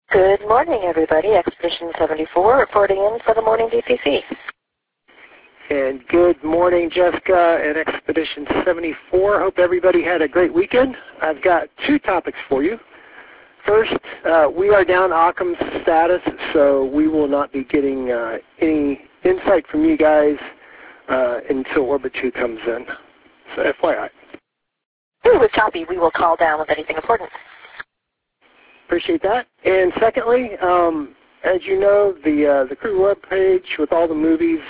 Good morning, everybody. Expedition 74 reporting in for the morning DPC. And good morning, Jessica and Expedition 74. Hope everybody had a great weekend. I've got two topics for you. First, we are down Occam's status, so we will not be getting any insight from you guys until Orbit 2 comes in. So FYI. With copy, we will call down with anything important. Appreciate that. And secondly, as you know, the crew web page with all the movies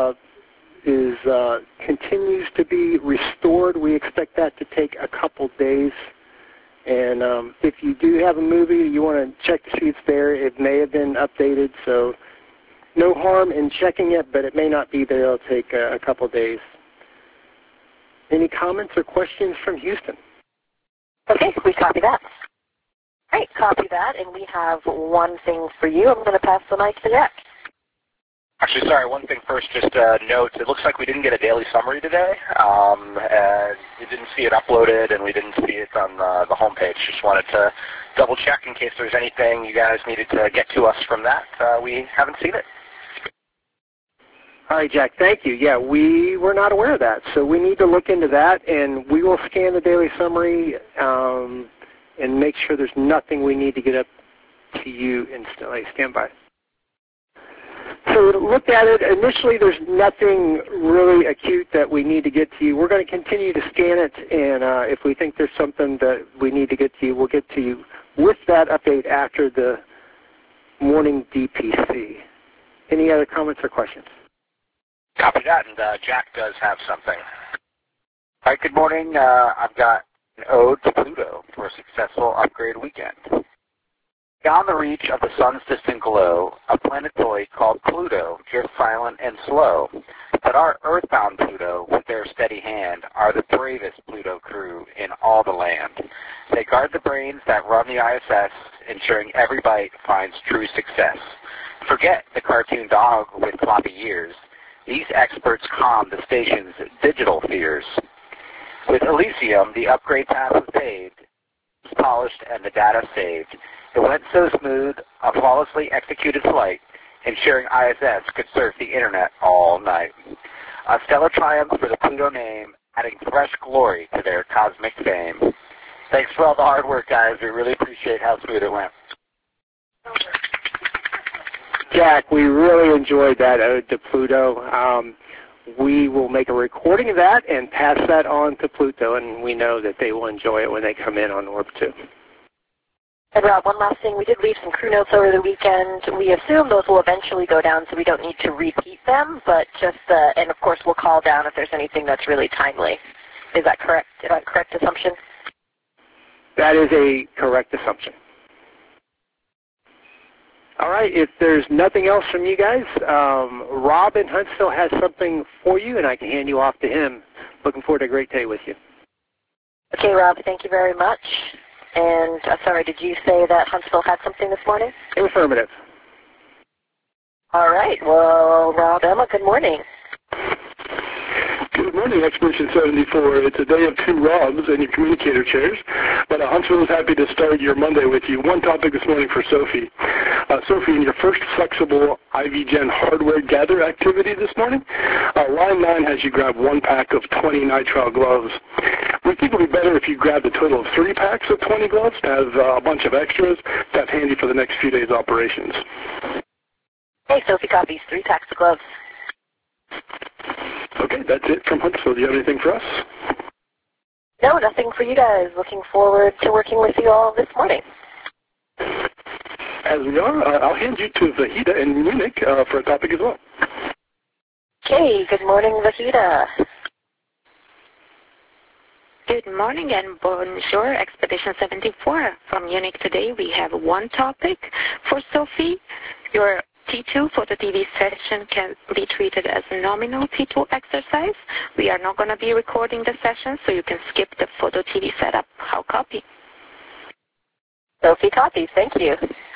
continues to be restored. We expect that to take a couple days. And if you do have a movie, you want to check to see it's there. It may have been updated, so no harm in checking it, but it may not be there. It'll take a couple days. Any comments or questions from Houston? Okay, we copy that. Great, copy that, and we have one thing for you. I'm going to pass the mic to Jack. Actually, sorry, one thing first, just note, it looks like we didn't get a daily summary today. And we didn't see it uploaded, and we didn't see it on the homepage. Just wanted to double check in case there's anything you guys needed to get to us from that. We haven't seen it. All right, Jack, thank you. Yeah, we were not aware of that, so we need to look into that, and we will scan the daily summary and make sure there's nothing we need to get up to you instantly. Stand by. So look at it. Initially, there's nothing really acute that we need to get to you. We're going to continue to scan it, and if we think there's something that we need to get to you, we'll get to you with that update after the morning DPC. Any other comments or questions? Copy that, and Jack does have something. All right, good morning. I've got an ode to Pluto for a successful upgrade weekend. Beyond the reach of the sun's distant glow, a planetoid called Pluto drifts silent and slow. But our earthbound Pluto, with their steady hand, are the bravest Pluto crew in all the land. They guard the brains that run the ISS, ensuring every bite finds true success. Forget the cartoon dog with floppy ears. These experts calm the station's digital fears. With Elysium, the upgrade path was paved, polished, and the data saved. It went so smooth, a flawlessly executed flight, ensuring ISS could surf the internet all night. A stellar triumph for the Pluto name, adding fresh glory to their cosmic fame. Thanks for all the hard work, guys. We really appreciate how smooth it went. Jack, we really enjoyed that ode to Pluto. We will make a recording of that and pass that on to Pluto, and we know that they will enjoy it when they come in on Orbit 2. And Rob, one last thing. We did leave some crew notes over the weekend. We assume those will eventually go down, so we don't need to repeat them, but just, and of course we'll call down if there's anything that's really timely. Is that correct? Is that a correct assumption? That is a correct assumption. All right, if there's nothing else from you guys, Rob in Huntsville has something for you, and I can hand you off to him. Looking forward to a great day with you. Okay, Rob, thank you very much. And, sorry, did you say that Huntsville had something this morning? Affirmative. All right, well, Rob, Emma, good morning. Good morning, Expedition 74. It's a day of two Robs and your communicator chairs, but Huntsville is happy to start your Monday with you. One topic this morning for Sophie. Sophie, in your first flexible IVGen hardware gather activity this morning, line 9 has you grab one pack of 20 nitrile gloves. We think it would be better if you grabbed a total of 3 packs of 20 gloves to have a bunch of extras to have handy for the next few days' operations. Hey, Sophie copies 3 packs of gloves. Okay, that's it from Huntsville. Do you have anything for us? No, nothing for you guys. Looking forward to working with you all this morning. As we are, I'll hand you to Vahida in Munich for a topic as well. Okay, good morning, Vahida. Good morning and bonjour, Expedition 74. From Munich today, we have one topic for Sophie. Your T2 photo TV session can be treated as a nominal T2 exercise. We are not going to be recording the session, so you can skip the photo TV setup. How copy? Sophie copies, thank you.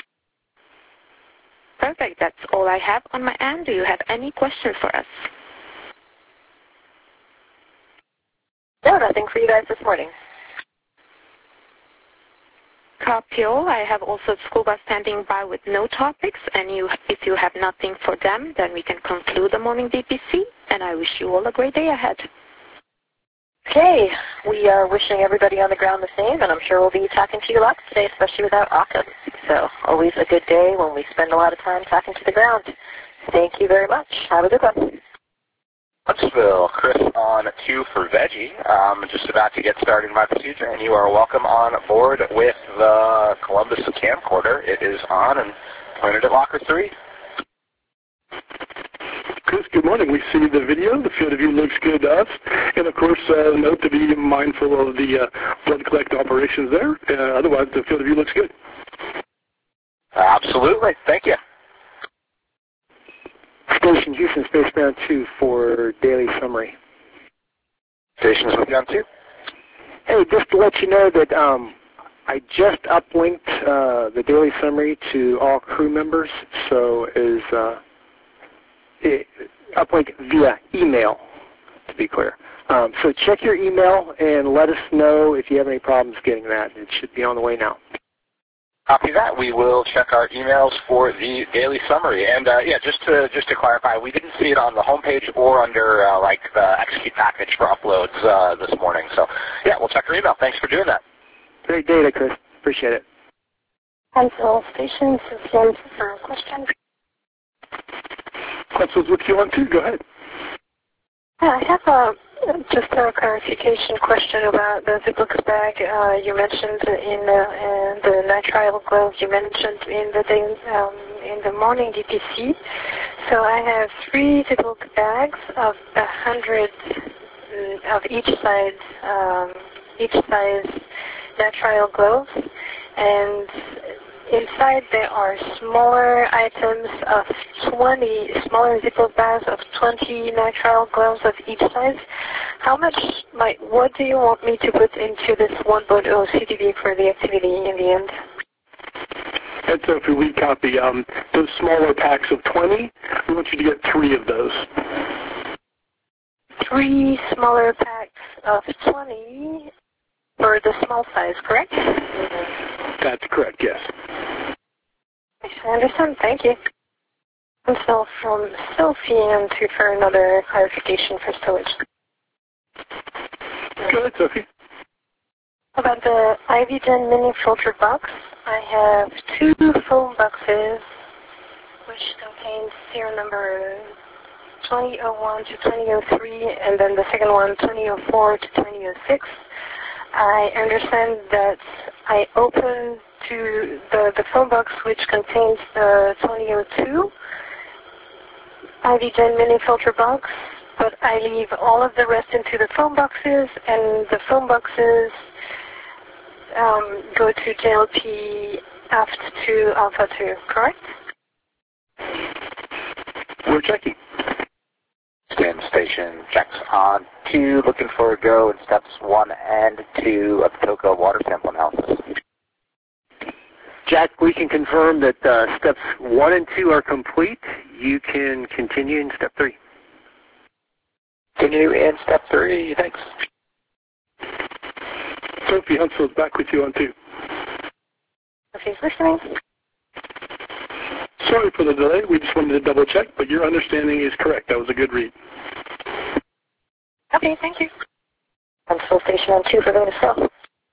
Perfect. That's all I have on my end. Do you have any questions for us? No, nothing for you guys this morning. Carpio. I have also Scuba standing by with no topics, and if you have nothing for them, then we can conclude the morning DPC, and I wish you all a great day ahead. Okay, we are wishing everybody on the ground the same, and I'm sure we'll be talking to you lots today, especially without Occam. So always a good day when we spend a lot of time talking to the ground. Thank you very much. Have a good one. Huntsville, Chris on 2 for Veggie. I'm just about to get started in my procedure, and you are welcome on board with the Columbus camcorder. It is on and pointed at locker 3. Chris, good morning. We see the video. The field of view looks good to us. And, of course, note to be mindful of the blood collect operations there. Otherwise, the field of view looks good. Absolutely. Thank you. Station Houston, Spacebound 2 for daily summary. Stations with you on 2. Hey, just to let you know that I just uplinked the daily summary to all crew members, so is uplink via email, to be clear. So check your email and let us know if you have any problems getting that. It should be on the way now. Copy that. We will check our emails for the daily summary. And yeah, just to clarify, we didn't see it on the homepage or under like the execute package for uploads this morning. So yeah, we'll check our email. Thanks for doing that. Great data, Chris. Appreciate it. Huntsville Station, Suzanne for a question. Huntsville's with you on 2. Go ahead. I have just a clarification question about the Ziploc bag you mentioned in the nitrile gloves you mentioned in the morning DPC. So I have 3 Ziploc bags of 100 of each size nitrile gloves, and inside there are smaller items of 20, smaller Ziploc bags of 20 nitrile gloves of each size. What do you want me to put into this 1.0 CDB for the activity in the end? And so if we copy those smaller packs of 20, we want you to get 3 of those. 3 smaller packs of 20 for the small size, correct? That's correct, yes. I understand. Thank you. And so from Sophie and to for another clarification for stowage. Go ahead, Sophie. About the IVGen mini filter box, I have 2 foam boxes which contain serial number 2001 to 2003, and then the second one 2004 to 2006. I understand that I open to the foam box which contains the 2002 IVGen mini filter box, but I leave all of the rest into the foam boxes, and the foam boxes go to JLP aft to Alpha 2, correct? We're checking. Scan station checks on 2, looking for a go in steps 1 and 2 of the TOCA water sample analysis. Jack, we can confirm that steps 1 and 2 are complete. You can continue in step 3. Continue in step 3. Thanks. Sophie, Huntsville's back with you on 2. Sophie's listening. Sorry for the delay. We just wanted to double check, but your understanding is correct. That was a good read. Okay, thank you. Huntsville Station on 2 for Venus Hill.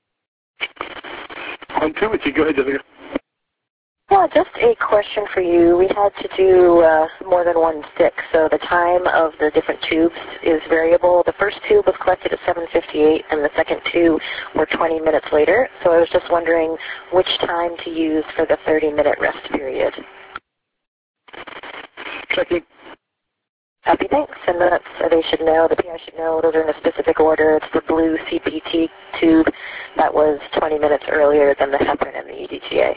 On 2 with you. Go ahead, Jessica. Yeah, just a question for you. We had to do more than one stick, so the time of the different tubes is variable. The first tube was collected at 7:58, and the second 2 were 20 minutes later. So I was just wondering which time to use for the 30-minute rest period. Checking. Copy, thanks. And that's, they should know, the PI should know, those are in a specific order. It's the blue CPT tube that was 20 minutes earlier than the heparin and the EDTA.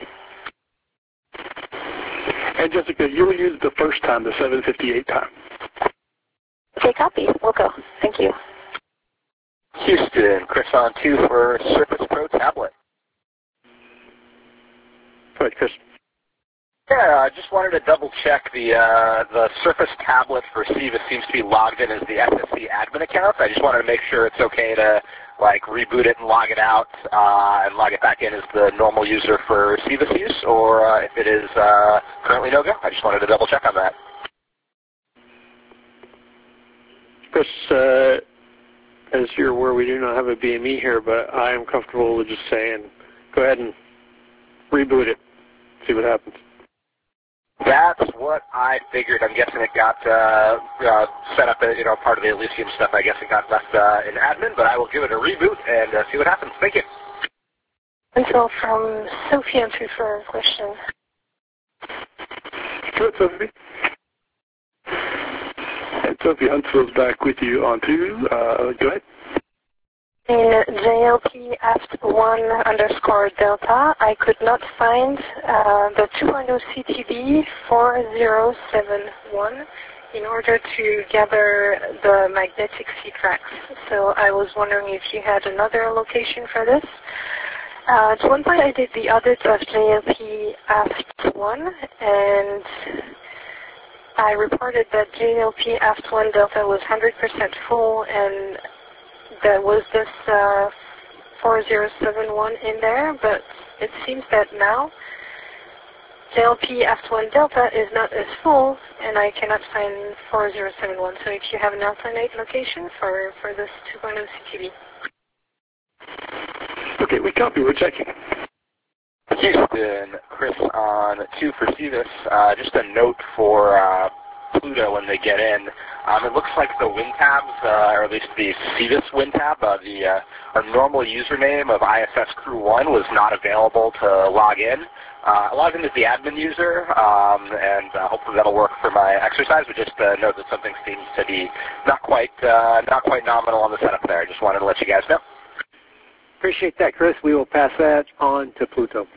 And Jessica, you'll use the first time, the 7:58 time. Okay, copy. We'll go. Thank you. Houston, Chris on 2 for Surface Pro tablet. Go ahead, Chris. Yeah, I just wanted to double check the Surface tablet for Ceva seems to be logged in as the SSC admin account. I just wanted to make sure it's okay to like reboot it and log it out and log it back in as the normal user for Ceva's use, or if it is currently no-go. I just wanted to double check on that. Chris, as you're aware, we do not have a BME here, but I am comfortable with just saying, go ahead and reboot it, see what happens. That's what I figured. I'm guessing it got set up, part of the Elysium stuff. I guess it got left in admin, but I will give it a reboot and see what happens. Thank you. And so from Sophie on two for a question. Good, Sophie. And Sophie Huntsville's back with you on two. Go ahead. In JLP aft1_delta, I could not find the 2.0 CTB 4071 in order to gather the magnetic C-tracks. So I was wondering if you had another location for this. At one point I did the audit of JLP aft1 and I reported that JLP aft1 delta was 100% full and there was this 4071 in there, but it seems that now JLP aft1 delta is not as full and I cannot find 4071. So if you have an alternate location for this 2.0 CTB. Okay, we copy. We're checking. Houston, Chris on 2 for Cevis. Just a note for Pluto when they get in. It looks like the WinTabs, or at least the Cevis WinTab, our normal username of ISS Crew 1 was not available to log in. I logged in as the admin user, and hopefully that'll work for my exercise, but just note that something seems to be not quite nominal on the setup there. I just wanted to let you guys know. Appreciate that, Chris. We will pass that on to Pluto.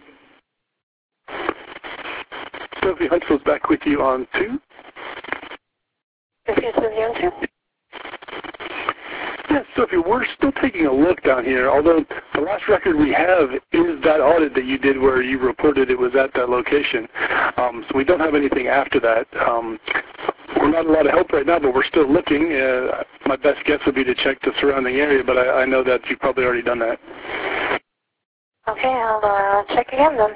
Sophie Huntsville's back with you on two. Sophie, on two. Yeah, Sophie, we're still taking a look down here, although the last record we have is that audit that you did where you reported it was at that location. So we don't have anything after that. We're not a lot of help right now, but we're still looking. My best guess would be to check the surrounding area, but I know that you've probably already done that. Okay, I'll check again then.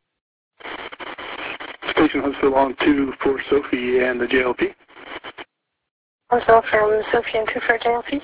Station Huntsville on 2 for Sophie and the JLP. Also from Sophie and 2 for JLP.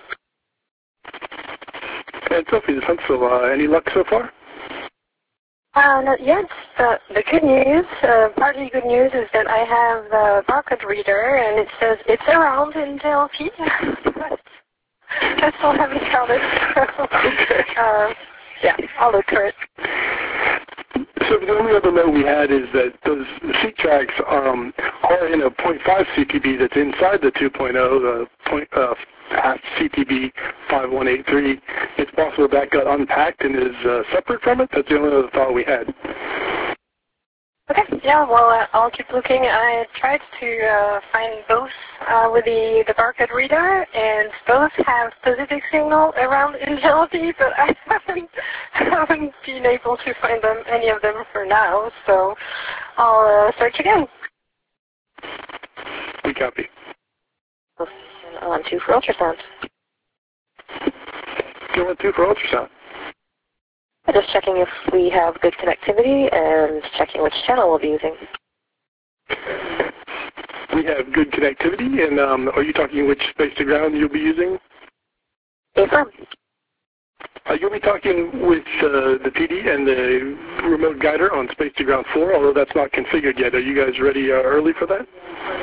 And Sophie, this Huntsville, any luck so far? Not yet. The good news, partly good news, is that I have the barcode reader and it says it's around in JLP. But I still haven't found it. So, okay. Yeah, I'll look for it. So the only other note we had is that those seat tracks are in a 0.5 CTB that's inside the 2.0, the CTB 5183. It's possible that got unpacked and is separate from it. That's the only other thought we had. Okay, yeah, well, I'll keep looking. I tried to find both with the barcode reader, and both have specific signal around in JLP, but I haven't been able to find any of them for now, so I'll search again. We copy. On 2 for ultrasound. Go on 2 for ultrasound. Just checking if we have good connectivity and checking which channel we'll be using. We have good connectivity, and are you talking which space to ground you'll be using? Affirm. You'll be talking with the PD and the remote guider on space to ground 4, although that's not configured yet. Are you guys ready early for that?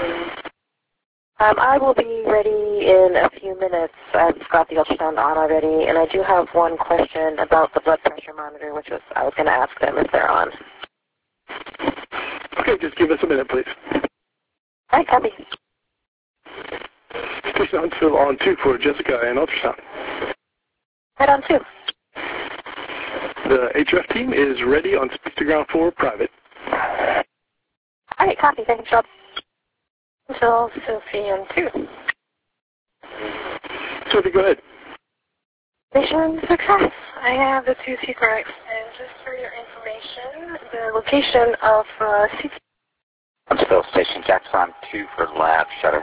I will be ready in a few minutes. I've got the ultrasound on already, and I do have one question about the blood pressure monitor, which I was going to ask them if they're on. Okay, just give us a minute, please. All right, copy. Station Huntsville on 2 for Jessica and ultrasound. Right on 2. The HRF team is ready on space to ground 4 private. All right, copy. Thanks, Rob. So, Sophie on 2. Sophie, go ahead. Mission success. I have the 2 secrets. And just for your information, the location of Fill station. Jack's on 2 for lab shutter.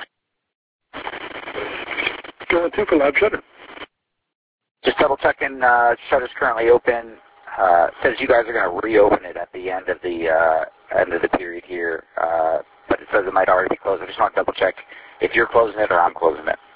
Go on 2 for lab shutter. Just double checking, shutter's currently open. Says you guys are going to reopen it at the end of the period here, but it says it might already be closed. I just want to double check if you're closing it or I'm closing it.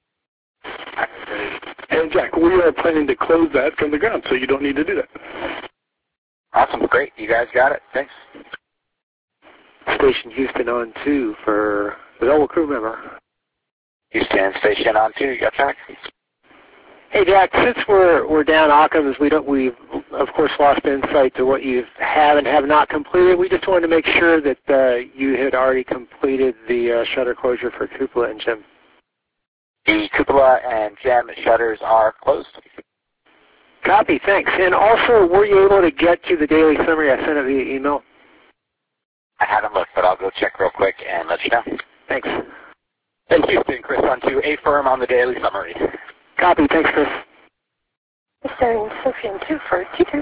And Jack, we are planning to close that from the ground, so you don't need to do that. Awesome, great. You guys got it. Thanks. Station Houston on 2 for the double crew member. Houston station on 2. You got Jack? Hey Jack, since we're down Occam's, we've of course lost insight to what you have and have not completed. We just wanted to make sure that you had already completed the shutter closure for Cupola and Gem. The Cupola and Gem shutters are closed. Copy, thanks. And also, were you able to get to the daily summary? I sent it via email. I haven't looked, but I'll go check real quick and let you know. Thanks. And Houston, Chris on 2, affirm on the daily summary. Copy, thanks Chris. Starting Sophie on 2 for T2.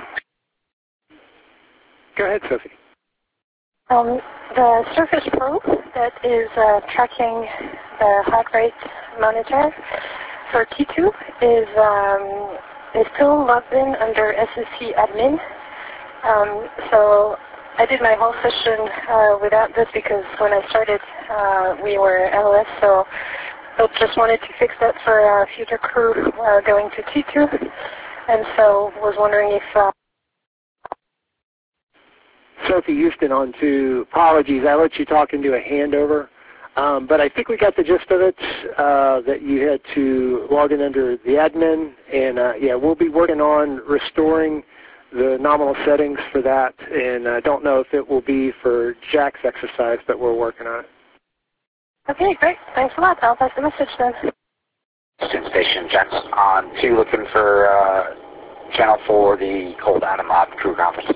Go ahead, Sophie. The Surface Probe that is tracking the heart rate monitor for T2 is still logged in under SSC admin. So I did my whole session without this because when I started we were LOS, so I just wanted to fix that for our future crew going to T2, and so was wondering if... Sophie Houston on 2. Apologies, I let you talk into a handover, but I think we got the gist of it, that you had to log in under the admin, and yeah, we'll be working on restoring the nominal settings for that, and I don't know if it will be for Jack's exercise, but we're working on it. Okay, great. Thanks a lot. I'll pass the message then. Houston station, Jack's on 2 looking for channel 4, the Cold Atom Lab crew conference.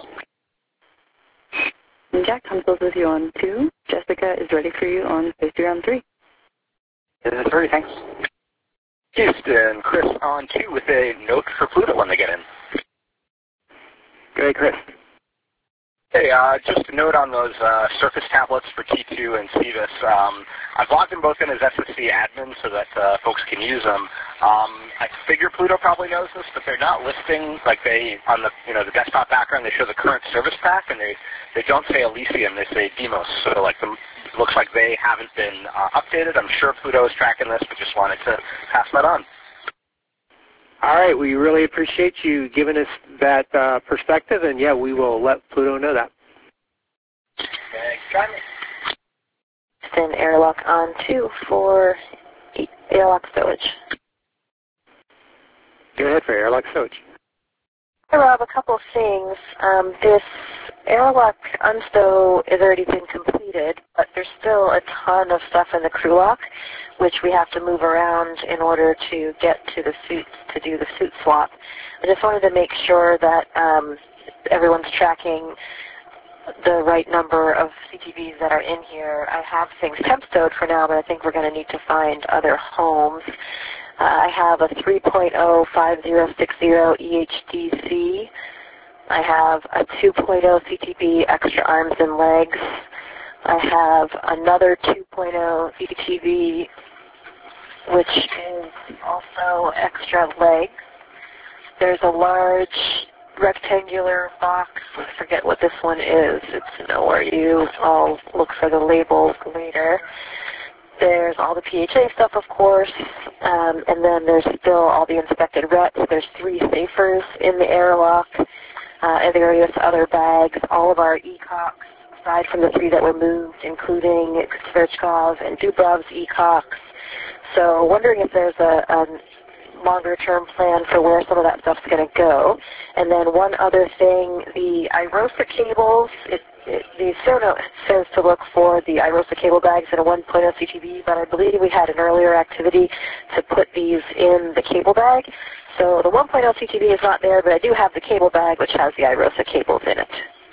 Jack, I'm close with you on 2. Jessica is ready for you on space 3 on 3. This is 3, thanks. Houston, Chris on 2 with a note for Pluto when they get in. Go ahead, Chris. Hey, just a note on those Surface tablets for T2 and CVIS. I've logged them both in as SSC admin so that folks can use them. I figure Pluto probably knows this, but they're not listing, like they, on the the desktop background, they show the current service pack, and they don't say Elysium, they say Demos. So like it looks like they haven't been updated. I'm sure Pluto is tracking this, but just wanted to pass that on. All right, we really appreciate you giving us that perspective, and yeah, we will let Pluto know that. Then airlock on 2 for airlock stowage. Go ahead for airlock stowage. Hey Rob, a couple of things. This airlock unstow has already been completed, but there's still a ton of stuff in the crew lock, which we have to move around in order to get to the suits to do the suit swap. I just wanted to make sure that everyone's tracking the right number of CTVs that are in here. I have things temp stowed for now, but I think we're going to need to find other homes. I have a 3.05060 EHDC. I have a 2.0 CTV extra arms and legs. I have another 2.0 CTV, which is also extra legs. There's a large rectangular box. I forget what this one is. It's nowhere. I'll look for the labels later. There's all the PHA stuff, of course, and then there's still all the inspected reps. There's 3 safers in the airlock, and various other bags. All of our ECOCs, aside from the 3 that were moved, including Sverchkov and Dubrov's ECOCs. So wondering if there's a longer-term plan for where some of that stuff's going to go. And then one other thing, the IROSA cables, the SONO says to look for the IROSA cable bags in a 1.0 CTV, but I believe we had an earlier activity to put these in the cable bag. So the 1.0 CTV is not there, but I do have the cable bag, which has the IROSA cables in it.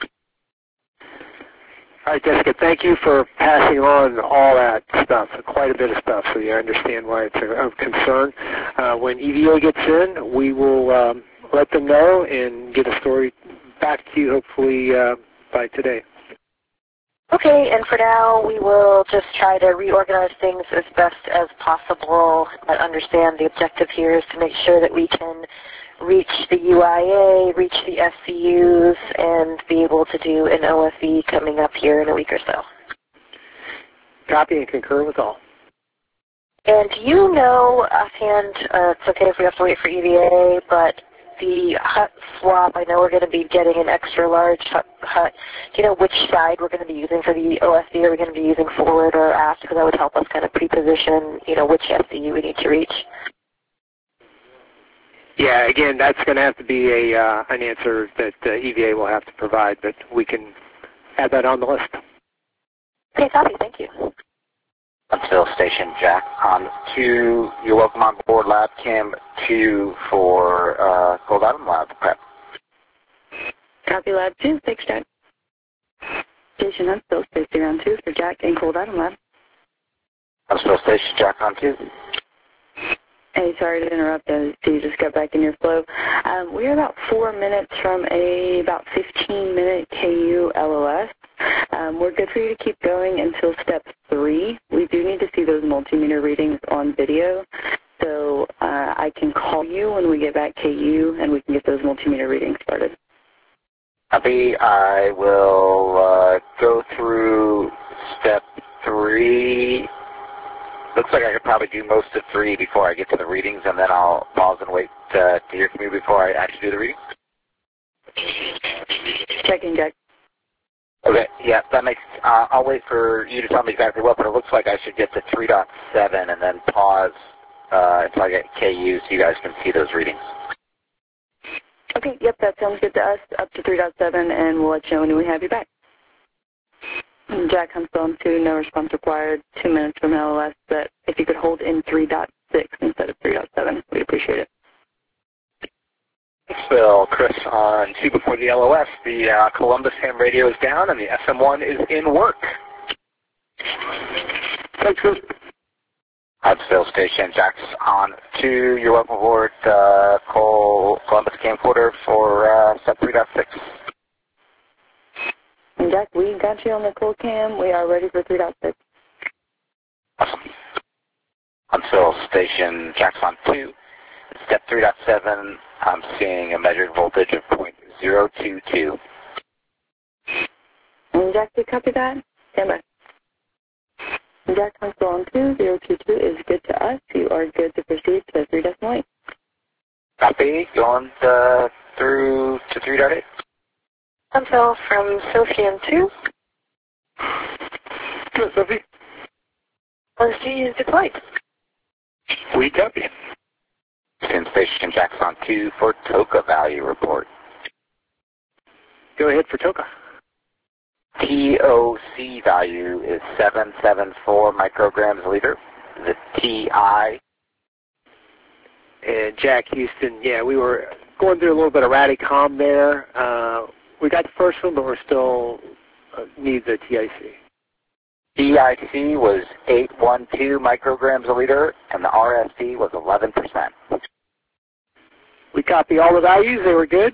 All right, Jessica, thank you for passing on all that stuff, quite a bit of stuff, so you understand why it's of concern. When EVA gets in, we will let them know and get a story back to you hopefully by today. Okay, and for now, we will just try to reorganize things as best as possible. I understand the objective here is to make sure that we can reach the UIA, reach the SCUs, and be able to do an OFE coming up here in a week or so. Copy and concur with all. And do you know offhand, it's okay if we have to wait for EVA, but the hut swap, I know we're going to be getting an extra large hut. Do you know which side we're going to be using for the OSD? Are we going to be using forward or aft? Because that would help us kind of pre-position, which SDU we need to reach. Yeah, again, that's going to have to be an answer that EVA will have to provide, but we can add that on the list. Okay, copy. Thank you. Until Station Jack on 2. You're welcome on board Lab Cam 2 for Cold Atom Lab prep. Copy Lab 2. Thanks, Jack. Station Huntsville, Space Round 2 for Jack and Cold Atom Lab. Huntsville Station Jack on 2. Hey, sorry to interrupt. I see you just got back in your flow. We're about 4 minutes from about 15-minute KU LOS. We're good for you to keep going until step 3. We do need to see those multimeter readings on video. So I can call you when we get back KU and we can get those multimeter readings started. Copy. I will go through step 3. Looks like I could probably do most of 3 before I get to the readings, and then I'll pause and wait to hear from you before I actually do the readings. Checking, Jack. Okay, yeah, that makes, I'll wait for you to tell me exactly what, but it looks like I should get to 3.7 and then pause until I get KU so you guys can see those readings. Okay, yep, that sounds good to us, up to 3.7, and we'll let you know when we have you back. Jack Huntsville on 2, no response required, 2 minutes from LOS, but if you could hold in 3.6 instead of 3.7, we'd appreciate it. Phil, Chris on 2 before the LOS. The Columbus ham radio is down and the SM1 is in work. Thanks, Chris. Huntsville Station, Jack's on 2. You're welcome aboard Columbus camcorder for step 3.6. And Jack, we got you on the cold cam. We are ready for 3.6. Awesome. Huntsville Station, Jack's on 2. Step 3.7, I'm seeing a measured voltage of 0.022. And Jack, did you copy that? Stand by. And Jack Huntsville on 2, 022 is good to us. You are good to proceed to 3.8. Copy, going through to 3.8. Huntsville from Sophie on 2. Good, Sophie. OSG is deployed. We copy. Houston Station, Jack's on 2 for TOCA value report. Go ahead for TOCA. TOC value is 774 micrograms a liter. The TI. And Jack Houston, yeah, we were going through a little bit of Radicom there. We got the first one, but we're still need the TIC. TIC was 812 micrograms a liter, and the RSD was 11%. We copy all the values. They were good.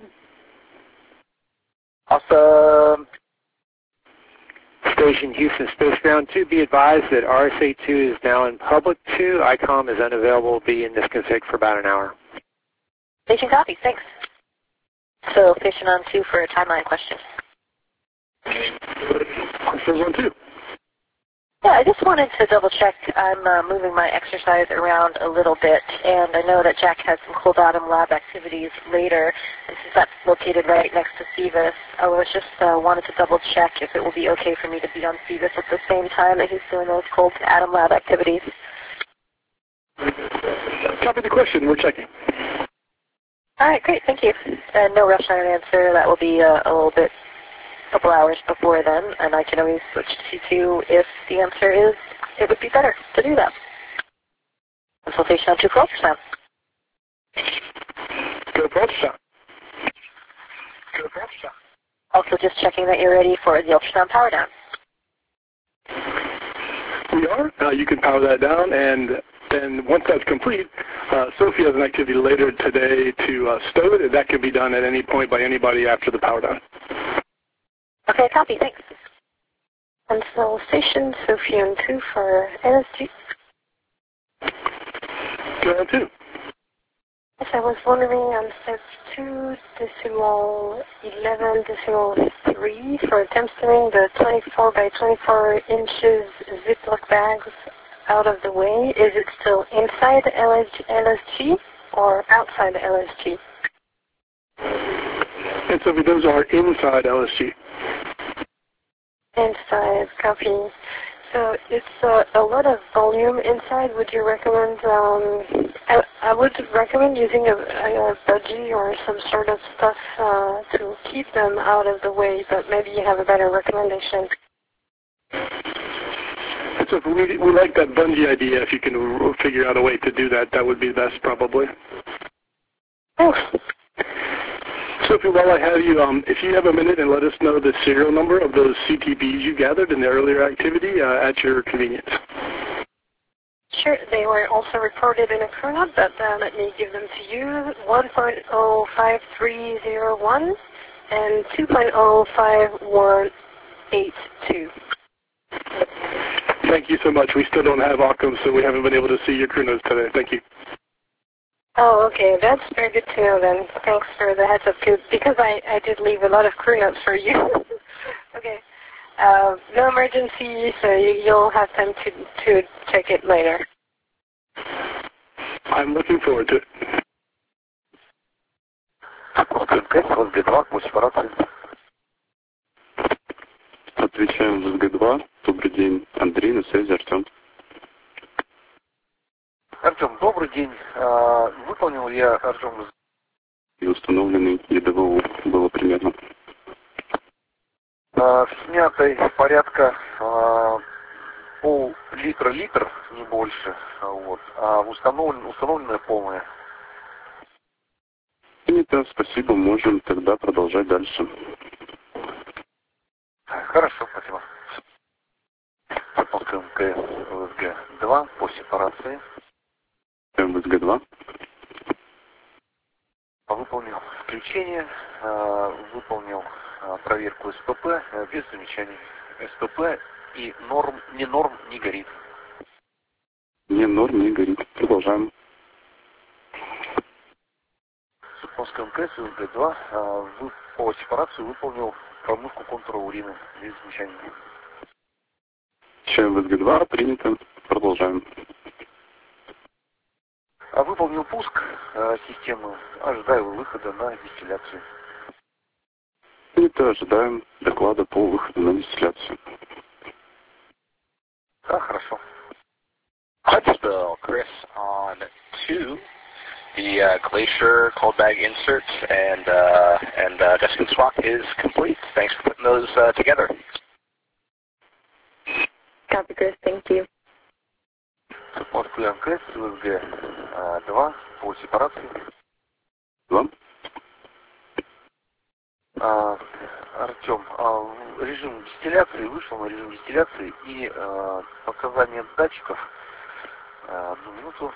Awesome. Station Houston Space Ground 2, be advised that RSA2 is now in public 2. ICOM is unavailable. Be in this config for about an hour. Station copy. Thanks. So, Station on 2 for a timeline question. Chris on 2. Yeah, I just wanted to double check. I'm moving my exercise around a little bit, and I know that Jack has some Cold Atom lab activities later, and since that's located right next to CVIS, I was just wanted to double check if it will be okay for me to be on CVIS at the same time that he's doing those Cold Atom lab activities. Copy the question. We're checking. All right, great. Thank you. And no rush on an answer. That will be a little bit. Couple hours before then, and I can always switch to T2 if the answer is it would be better to do that. Consultation on 2 for ultrasound. Go for ultrasound. Go for ultrasound. Also just checking that you're ready for the ultrasound power down. We are. You can power that down, and then once that's complete, Sophie has an activity later today to stow it, and that can be done at any point by anybody after the power down. Okay, copy. Thanks. Huntsville Station, Sophie on 2 for LSG. Go ahead, too. Yes, I was wondering on step 2, decimal 11, decimal 3 for tempering the 24 by 24 inches Ziploc bags out of the way. Is it still inside the LSG or outside the LSG? And Sophie, those are inside LSG. Inside, copy. So it's a lot of volume inside. Would you recommend, I would recommend using a budgie or some sort of stuff to keep them out of the way, but maybe you have a better recommendation. And so we like that bungee idea. If you can figure out a way to do that, that would be best probably. Thanks. Sophie, while I have you, if you have a minute and let us know the serial number of those CTBs you gathered in the earlier activity at your convenience. Sure, they were also reported in a crew note, but let me give them to you. 1.05301 and 2.05182. Thank you so much. We still don't have Occam, so we haven't been able to see your crew notes today. Thank you. Oh, okay. That's very good to know then. Thanks for the heads up, because I did leave a lot of crew notes for you. Okay. No emergency, so you'll have time to check it later. I'm looking forward to it. Отвечаем в СГ-2. Добрый день, Андрей, на связи Артем. Артем, добрый день. Выполнил я, Артем. И установленный ядового было примерно. Снятый порядка пол-литра, не больше. Вот. А установленное полное. Принято, спасибо, можем тогда продолжать дальше. Хорошо, спасибо. Запускаем МКС ВСГ-2 по сепарации. МСГ-2. Выполнил включение, выполнил проверку СПП без замечаний. СПП и ни норм, ни горит. Не норм, не горит. Продолжаем. Супонская МКС ВСГ-2 по сепарации выполнил промывку контура урина без замечаний. Чаем ВСГ-2 принято. Продолжаем. Выполнил пуск системы, ожидаю выхода на дистилляцию. Принято, ожидаем доклада по выходу на дистилляцию. Хорошо. Huntsville, Chris on 2. The Glacier cold bag insert and Deskin swap is complete. Thanks for putting those together. Copy, Chris. Thank you. Супонскую МКС ВСГ-2 по сепарации. 2. Артем, режим дистилляции, вышел на режим дистилляции и показания датчиков, одну минуту,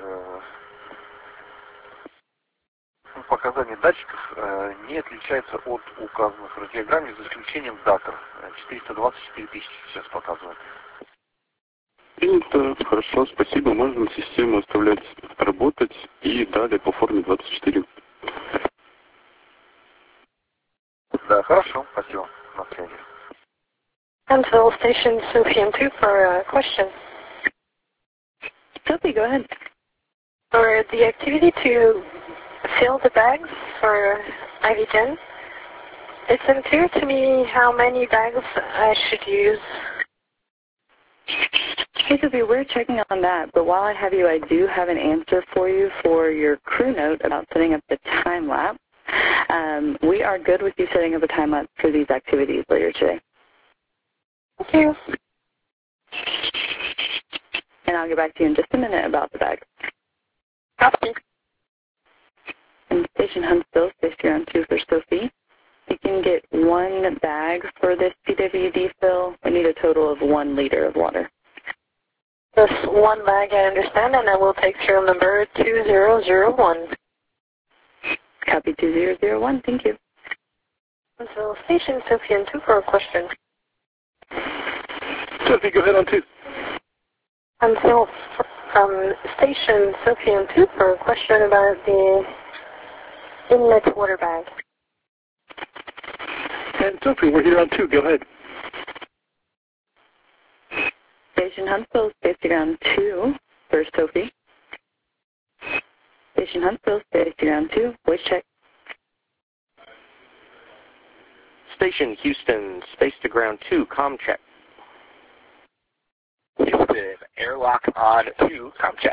показания датчиков не отличаются от указанных в радиограмме, за исключением датор. 424 тысячи сейчас показывает. Принято, хорошо, спасибо. Можем систему оставлять работать и далее по форме 24. Да, хорошо, спасибо. На связи. Huntsville Station, Sophie on 2 for a question. Sophie, go ahead. For the activity to fill the bags for IVGen, it's unclear to me how many bags I should use. Hey, Sophie, we're checking on that, but while I have you, I do have an answer for you for your crew note about setting up the time lapse. We are good with you setting up a time lapse for these activities later today. Thank you. And I'll get back to you in just a minute about the bag. Copy. And Station Huntsville, Station on 2 for Sophie. You can get one bag for this CWD fill. We need a total of 1 liter of water. Just one bag, I understand, and I will take serial number 2001. Copy 2001. Thank you. So, Station Sophie on 2 for a question. Sophie, go ahead on 2. I'm Phil from Station Sophie on 2 for a question about the inlet water bag. And Sophie, we're here on 2. Go ahead. Station Huntsville, Space to Ground 2 for Sophie. Station Huntsville, Space to Ground 2, voice check. Station Houston, Space to Ground 2, comm check. Houston, airlock on 2, comm check.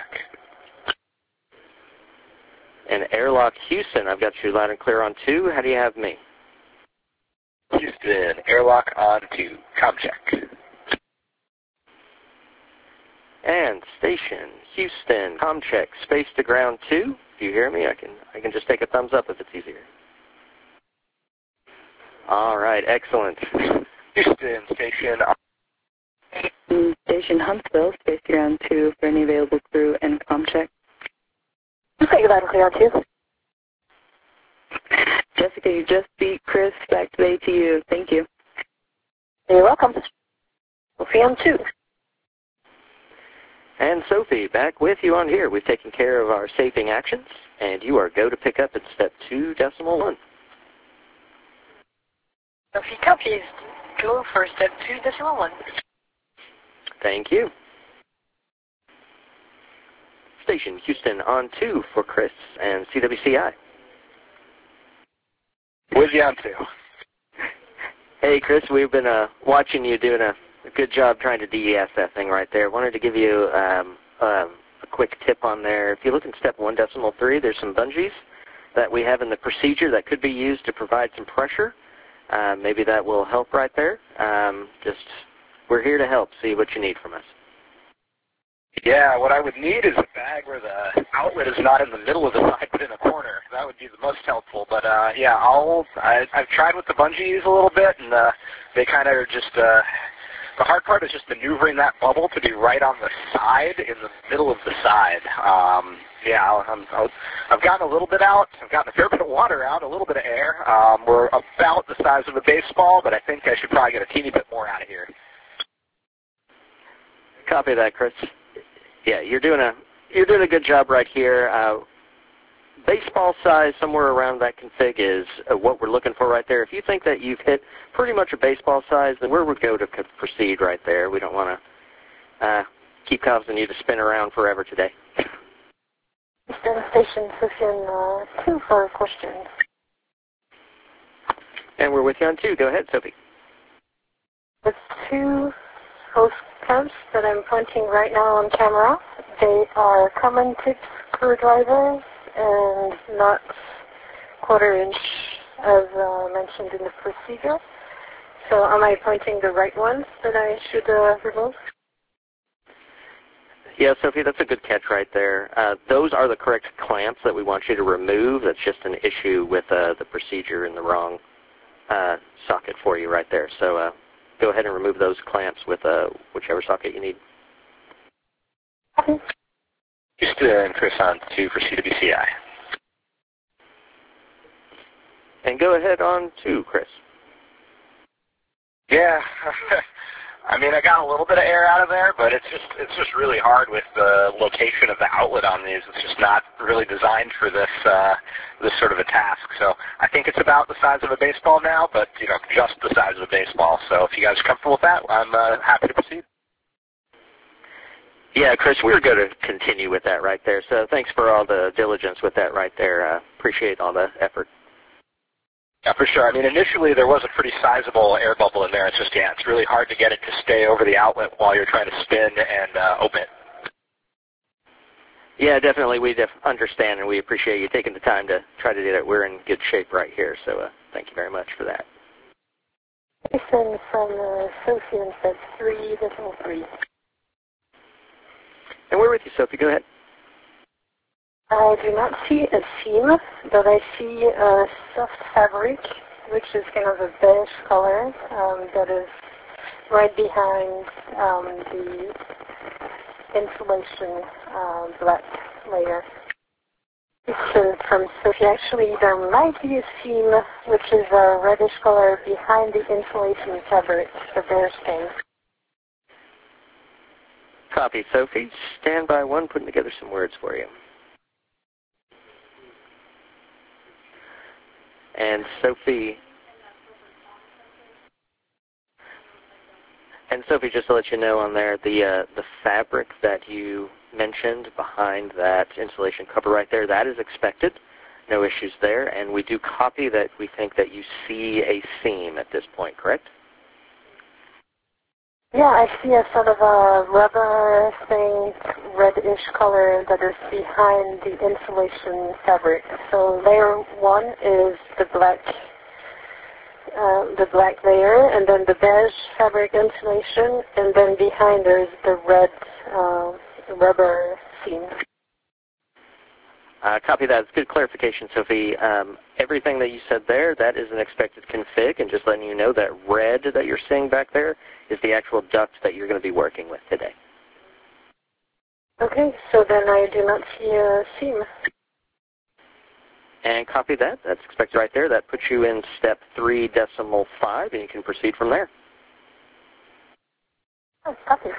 And airlock Houston, I've got you loud and clear on 2. How do you have me? Houston, airlock on 2, comm check. And Station Houston, comm check, Space to Ground 2. If you hear me, I can just take a thumbs up if it's easier. All right, excellent. Houston, station. Station Huntsville, Space to Ground 2 for any available crew and comm check. Okay, you loud and clear on 2. Jessica, you just beat Chris. Back to the ATU. Thank you. You're welcome. Sophie on 2. And Sophie, back with you on here. We've taken care of our safing actions, and you are go to pick up at step 2.1. Sophie copies. Go for step 2.1. Thank you. Station Houston on 2 for Chris and CWCI. With you on 2. Hey, Chris, we've been watching you doing a good job trying to DES that thing right there. Wanted to give you a quick tip on there. If you look in step 1.3, there's some bungees that we have in the procedure that could be used to provide some pressure. Maybe that will help right there. We're here to help. See what you need from us. Yeah, what I would need is a bag where the outlet is not in the middle of the side, but in a corner. That would be the most helpful. But yeah, I've tried with the bungees a little bit, and they kind of are just. The hard part is just maneuvering that bubble to be right on the side, in the middle of the side. Yeah, I've gotten a little bit out. I've gotten a fair bit of water out, a little bit of air. We're about the size of a baseball, but I think I should probably get a teeny bit more out of here. Copy that, Chris. Yeah, you're doing a good job right here. Baseball size, somewhere around that config is what we're looking for right there. If you think that you've hit pretty much a baseball size, then we would go to proceed right there. We don't want to keep causing you to spin around forever today. Station Session 2 for questions. And we're with you on 2. Go ahead, Sophie. There's 2 host clamps that I'm pointing right now on camera. They are common tip screwdrivers and not quarter-inch as mentioned in the procedure. So am I pointing the right ones that I should remove? Yeah, Sophie, that's a good catch right there. Those are the correct clamps that we want you to remove. That's just an issue with the procedure in the wrong socket for you right there. So go ahead and remove those clamps with whichever socket you need. Okay. Houston, Chris on 2 for CWCI. And go ahead on 2, Chris. Yeah, I mean, I got a little bit of air out of there, but it's just really hard with the location of the outlet on these. It's just not really designed for this sort of a task. So I think it's about the size of a baseball now, but just the size of a baseball. So if you guys are comfortable with that, I'm happy to proceed. Yeah, Chris, we're going to continue with that right there. So thanks for all the diligence with that right there. Appreciate all the effort. Yeah, for sure. I mean, initially there was a pretty sizable air bubble in there. It's just, yeah, it's really hard to get it to stay over the outlet while you're trying to spin and open it. Yeah, definitely. We understand, and we appreciate you taking the time to try to do that. We're in good shape right here, so thank you very much for that. Jason from Sophie and said 3.3. And we're with you, Sophie. Go ahead. I do not see a seam, but I see a soft fabric, which is kind of a beige color that is right behind the insulation black layer. So from Sophie, actually, there might be a seam, which is a reddish color behind the insulation fabric, the beige stain. Copy, Sophie. Stand by one, putting together some words for you. And Sophie, just to let you know on there, the fabric that you mentioned behind that insulation cover right there, that is expected. No issues there. And we do copy that we think that you see a seam at this point, correct? Yeah, I see a sort of a rubber thing, reddish color that is behind the insulation fabric. So layer 1 is the black layer, and then the beige fabric insulation, and then behind there's the red rubber seam. Copy that. It's good clarification, Sophie. Everything that you said there, that is an expected config, and just letting you know that red that you're seeing back there is the actual duct that you're going to be working with today. Okay, so then I do not see a seam. And copy that. That's expected right there. That puts you in step 3.5, and you can proceed from there. Oh, copy.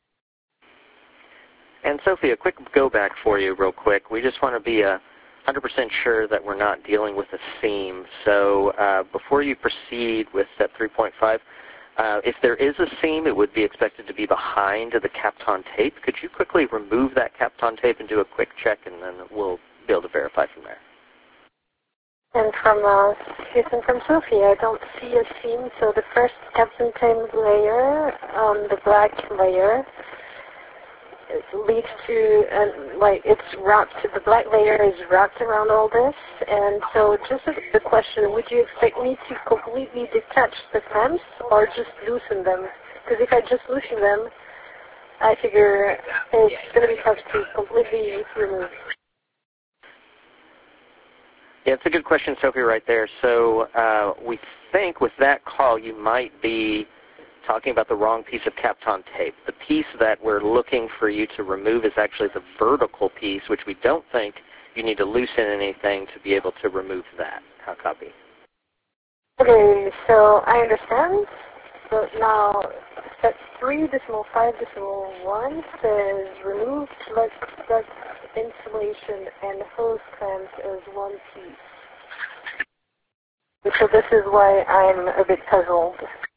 And Sophie, a quick go back for you real quick. We just want to be 100% sure that we're not dealing with a seam. So before you proceed with step 3.5, if there is a seam, it would be expected to be behind the Kapton tape. Could you quickly remove that Kapton tape and do a quick check, and then we'll be able to verify from there. And from Sophie, I don't see a seam. So the first Kapton tape layer, the black layer, it leads to, it's wrapped, the black layer is wrapped around all this, and so just the question, would you expect me to completely detach the clamps or just loosen them? Because if I just loosen them, I figure it's going to be tough to completely remove. Yeah, it's a good question, Sophie, right there. So we think with that call you might be talking about the wrong piece of Kapton tape. The piece that we're looking for you to remove is actually the vertical piece, which we don't think you need to loosen anything to be able to remove that. How copy? Okay, so I understand. So now step 3.5.1 says remove plug insulation and hose clamps as one piece. So this is why I'm a bit puzzled.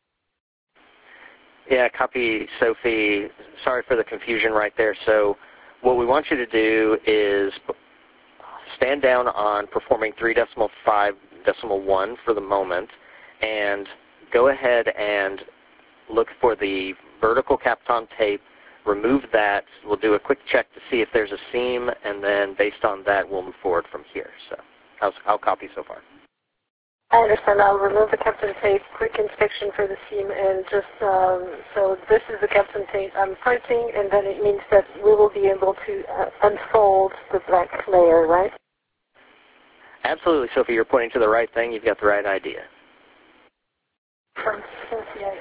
Yeah, copy, Sophie. Sorry for the confusion right there. So what we want you to do is stand down on performing 3.5.1 for the moment and go ahead and look for the vertical Kapton tape, remove that. We'll do a quick check to see if there's a seam, and then based on that, we'll move forward from here. So I'll copy so far. I understand. I'll remove the Kapton tape, quick inspection for the seam, and just, so this is the Kapton tape I'm pointing, and then it means that we will be able to unfold the black layer, right? Absolutely, Sophie. You're pointing to the right thing. You've got the right idea. From Sophie, I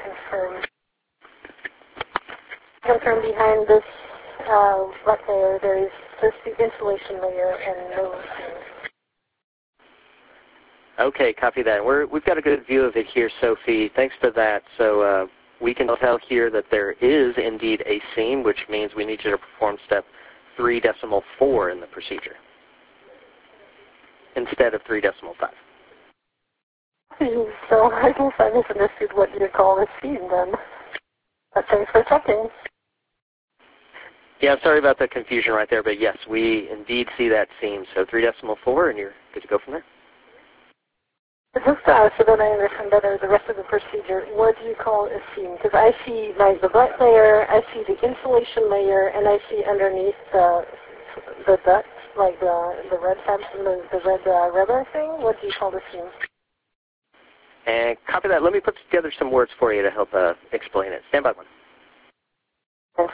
confirm behind this black layer, there is just the insulation layer and no seam. Okay, copy that. We've got a good view of it here, Sophie. Thanks for that. So we can tell here that there is indeed a seam, which means we need you to perform step 3.4 in the procedure instead of 3.5. So I guess I misunderstood what you call a seam then. But thanks for checking. Yeah, sorry about the confusion right there, but yes, we indeed see that seam. So 3.4, and you're good to go from there. Just so that I understand better the rest of the procedure, what do you call a seam? Because I see like the black layer, I see the insulation layer, and I see underneath the duct, like the red the red rubber thing. What do you call the seam? And copy that. Let me put together some words for you to help explain it. Stand by one. Yes.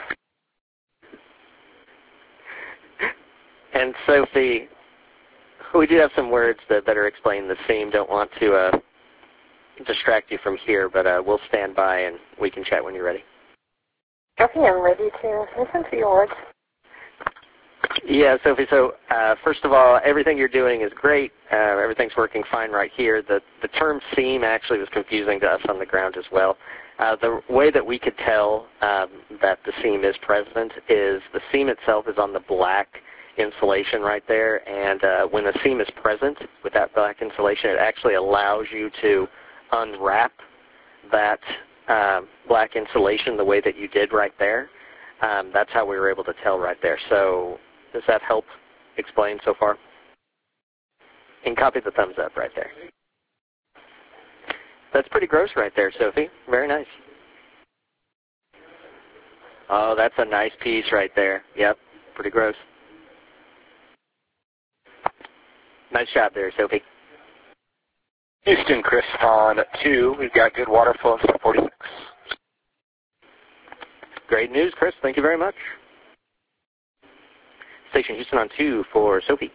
And Sophie, we do have some words that are explaining the seam. Don't want to distract you from here, but we'll stand by and we can chat when you're ready. Okay, I'm ready to listen to your words. Yeah, Sophie, so first of all, everything you're doing is great. Everything's working fine right here. The term seam actually was confusing to us on the ground as well. The way that we could tell that the seam is present is the seam itself is on the black insulation right there, and when the seam is present with that black insulation, it actually allows you to unwrap that black insulation the way that you did right there. That's how we were able to tell right there. So does that help explain so far? And copy the thumbs up right there. That's pretty gross right there, Sophie. Very nice. Oh, that's a nice piece right there. Yep, pretty gross. Nice job there, Sophie. Houston, Chris on 2. We've got good water flow in step 46. Great news, Chris. Thank you very much. Station Houston on 2 for Sophie.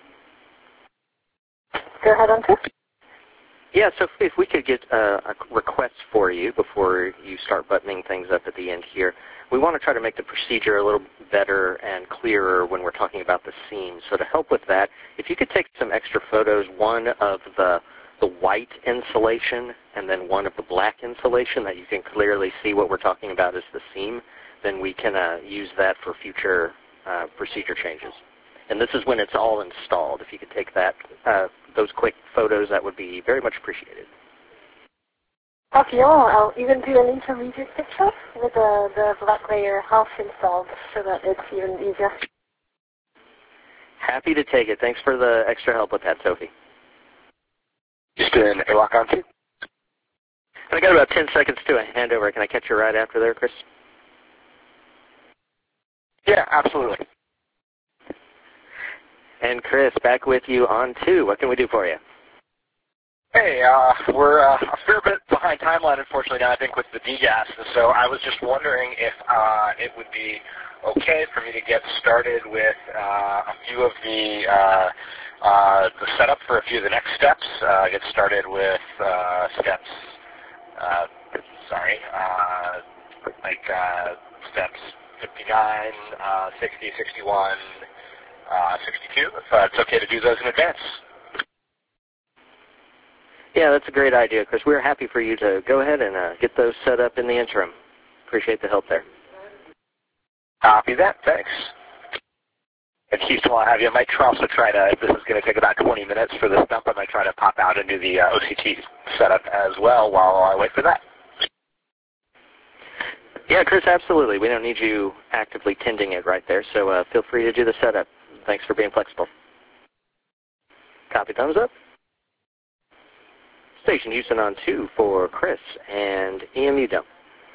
Go ahead on 2. Yeah, Sophie, if we could get a request for you before you start buttoning things up at the end here. We want to try to make the procedure a little better and clearer when we're talking about the seam. So to help with that, if you could take some extra photos, one of the white insulation and then one of the black insulation that you can clearly see what we're talking about is the seam, then we can use that for future procedure changes. And this is when it's all installed. If you could take that, those quick photos, that would be very much appreciated. Okay, I'll even do an intermediate picture with the black layer half installed so that it's even easier. Happy to take it. Thanks for the extra help with that, Sophie. Houston, airlock on 2. And I got about 10 seconds to a handover. Can I catch you right after there, Chris? Yeah, absolutely. And Chris, back with you on 2. What can we do for you? Hey, we're a fair bit behind timeline, unfortunately, now I think with the degas. So I was just wondering if it would be okay for me to get started with a few of the setup for a few of the next steps. Get started with steps, steps 59, 60, 61, 62, if it's okay to do those in advance. Yeah, that's a great idea, Chris. We're happy for you to go ahead and get those set up in the interim. Appreciate the help there. Copy that. Thanks. And Houston, while I have you, I might also try to, if this is going to take about 20 minutes for this dump, I might try to pop out and do the OCT setup as well while I wait for that. Yeah, Chris, absolutely. We don't need you actively tending it right there, so feel free to do the setup. Thanks for being flexible. Copy, thumbs up. Station Houston on 2 for Chris and EMU dump.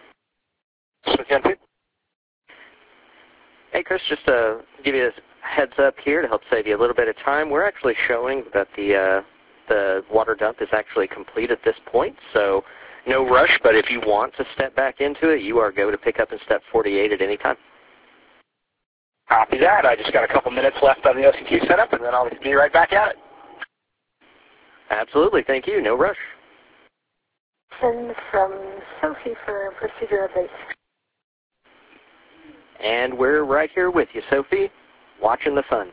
Hey, Chris, just to give you a heads up here to help save you a little bit of time, we're actually showing that the water dump is actually complete at this point, so no rush, but if you want to step back into it, you are go to pick up in step 48 at any time. Copy that. I just got a couple minutes left on the OCT setup, and then I'll be right back at it. Absolutely. Thank you. No rush. And from Sophie for procedure updates. And we're right here with you, Sophie, watching the fun.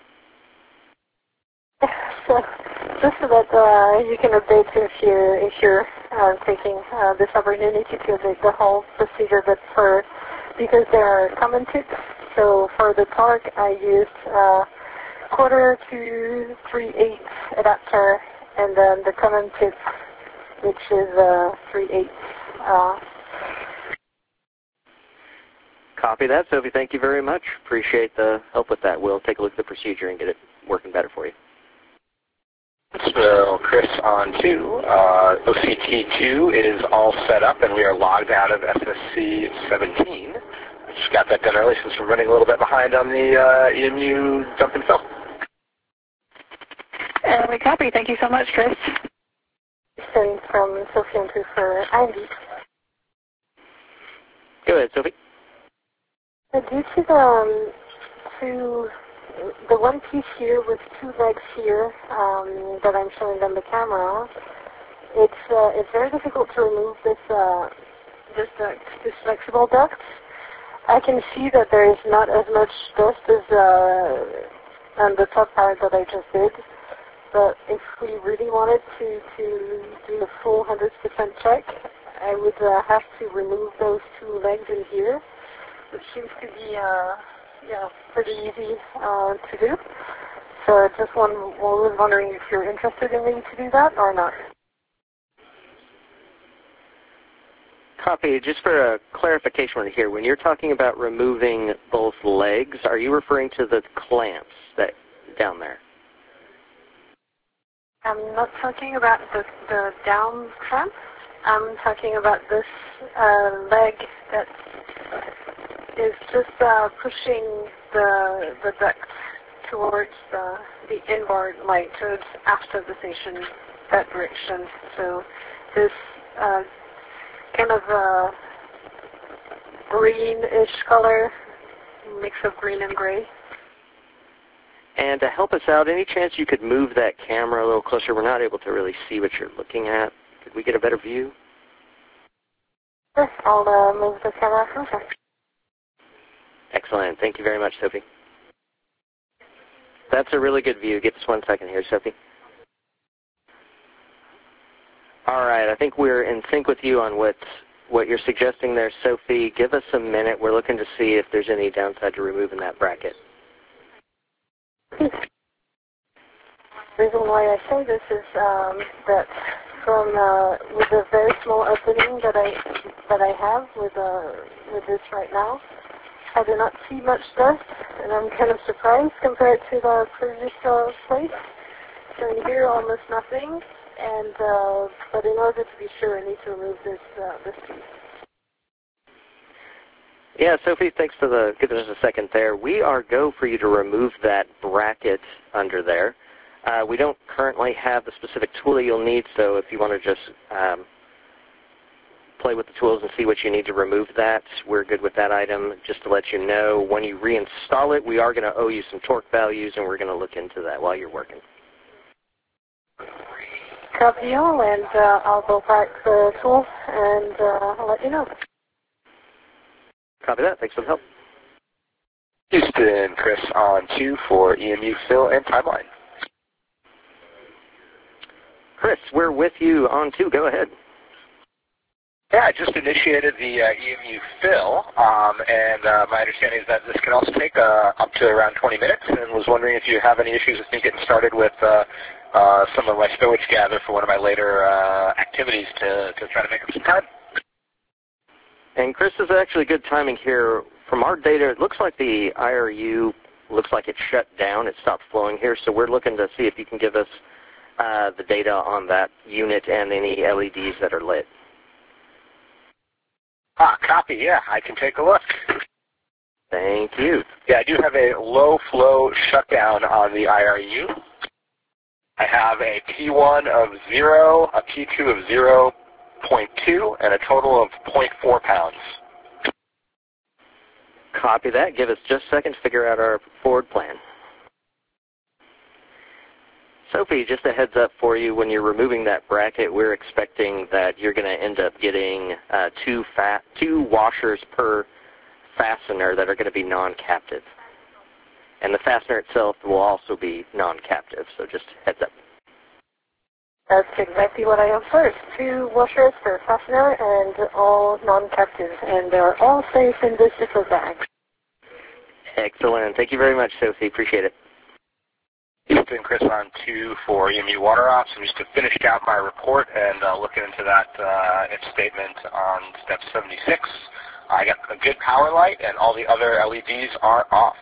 So, just so that you can update if you're taking this opportunity to update the whole procedure, but because there are common tips. So for the torque, I used 1/4 to 3/8 adapter, and then the common tip, which is 3/8. Copy that, Sophie. Thank you very much. Appreciate the help with that. We'll take a look at the procedure and get it working better for you. So Chris on 2. OCT2 is all set up, and we are logged out of SSC 17. I just got that done early since we're running a little bit behind on the EMU dump and fill. And we copy. Thank you so much, Chris. So from Sophie on 2 for Andy. Go ahead, Sophie. Due to the one piece here with 2 legs here that I'm showing on the camera, it's very difficult to remove this flexible duct. I can see that there is not as much dust as on the top part that I just did. But if we really wanted to do a full 100% check, I would have to remove those two legs in here, which seems to be pretty easy to do. So I just was wondering if you're interested in me to do that or not. Copy. Just for a clarification here, when you're talking about removing both legs, are you referring to the clamps that down there? I'm not talking about the down clamp. I'm talking about this leg that is just pushing the duct towards the inboard, like towards after the station, that direction. So this kind of greenish color, mix of green and gray. And to help us out, any chance you could move that camera a little closer? We're not able to really see what you're looking at. Could we get a better view? Sure. I'll move the camera closer. Excellent. Thank you very much, Sophie. That's a really good view. Give us 1 second here, Sophie. All right. I think we're in sync with you on what you're suggesting there, Sophie. Give us a minute. We're looking to see if there's any downside to removing that bracket. The reason why I say this is that from with a very small opening that I have with this right now, I do not see much dust, and I'm kind of surprised compared to the previous place. So in here, almost nothing. And but in order to be sure, I need to remove this piece. Yeah, Sophie, thanks for giving us a second there. We are go for you to remove that bracket under there. We don't currently have the specific tool that you'll need, so if you want to just play with the tools and see what you need to remove that, we're good with that item. Just to let you know, when you reinstall it, we are going to owe you some torque values, and we're going to look into that while you're working. Copy all, and I'll go back the tool, and I'll let you know. Copy that. Thanks for the help. Houston, Chris on 2 for EMU Phil and Timeline. Chris, we're with you on 2. Go ahead. Yeah, I just initiated the EMU Fill, and my understanding is that this can also take up to around 20 minutes, and was wondering if you have any issues with me getting started with some of my stowage gather for one of my later activities to try to make up some time. And Chris, this is actually good timing here. From our data, it looks like the IRU looks like it shut down. It stopped flowing here, so we're looking to see if you can give us the data on that unit and any LEDs that are lit. Copy, yeah, I can take a look. Thank you. Yeah, I do have a low flow shutdown on the IRU. I have a P1 of 0, a P2 of 0.2, and a total of 0.4 pounds. Copy that. Give us just a second to figure out our forward plan. Sophie, just a heads up for you, when you're removing that bracket, we're expecting that you're going to end up getting two washers per fastener that are going to be non-captive. And the fastener itself will also be non-captive, so just heads up. That's exactly what I observed. 2 washers per fastener and all non-captive, and they're all safe in this zipper bag. Excellent. Thank you very much, Sophie. Appreciate it. Houston, Chris on 2 for EMU Water Ops. And just to finish out my report and looking into that if statement on step 76, I got a good power light and all the other LEDs are off.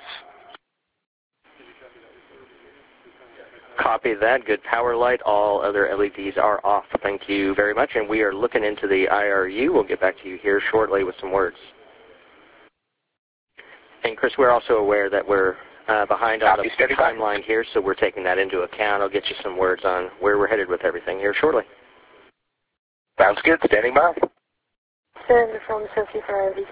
Copy that. Good power light. All other LEDs are off. Thank you very much. And we are looking into the IRU. We'll get back to you here shortly with some words. And Chris, we're also aware that we're behind on the timeline here, so we're taking that into account. I'll get you some words on where we're headed with everything here shortly. Sounds good. Standing by. Send from Sophie for Andy.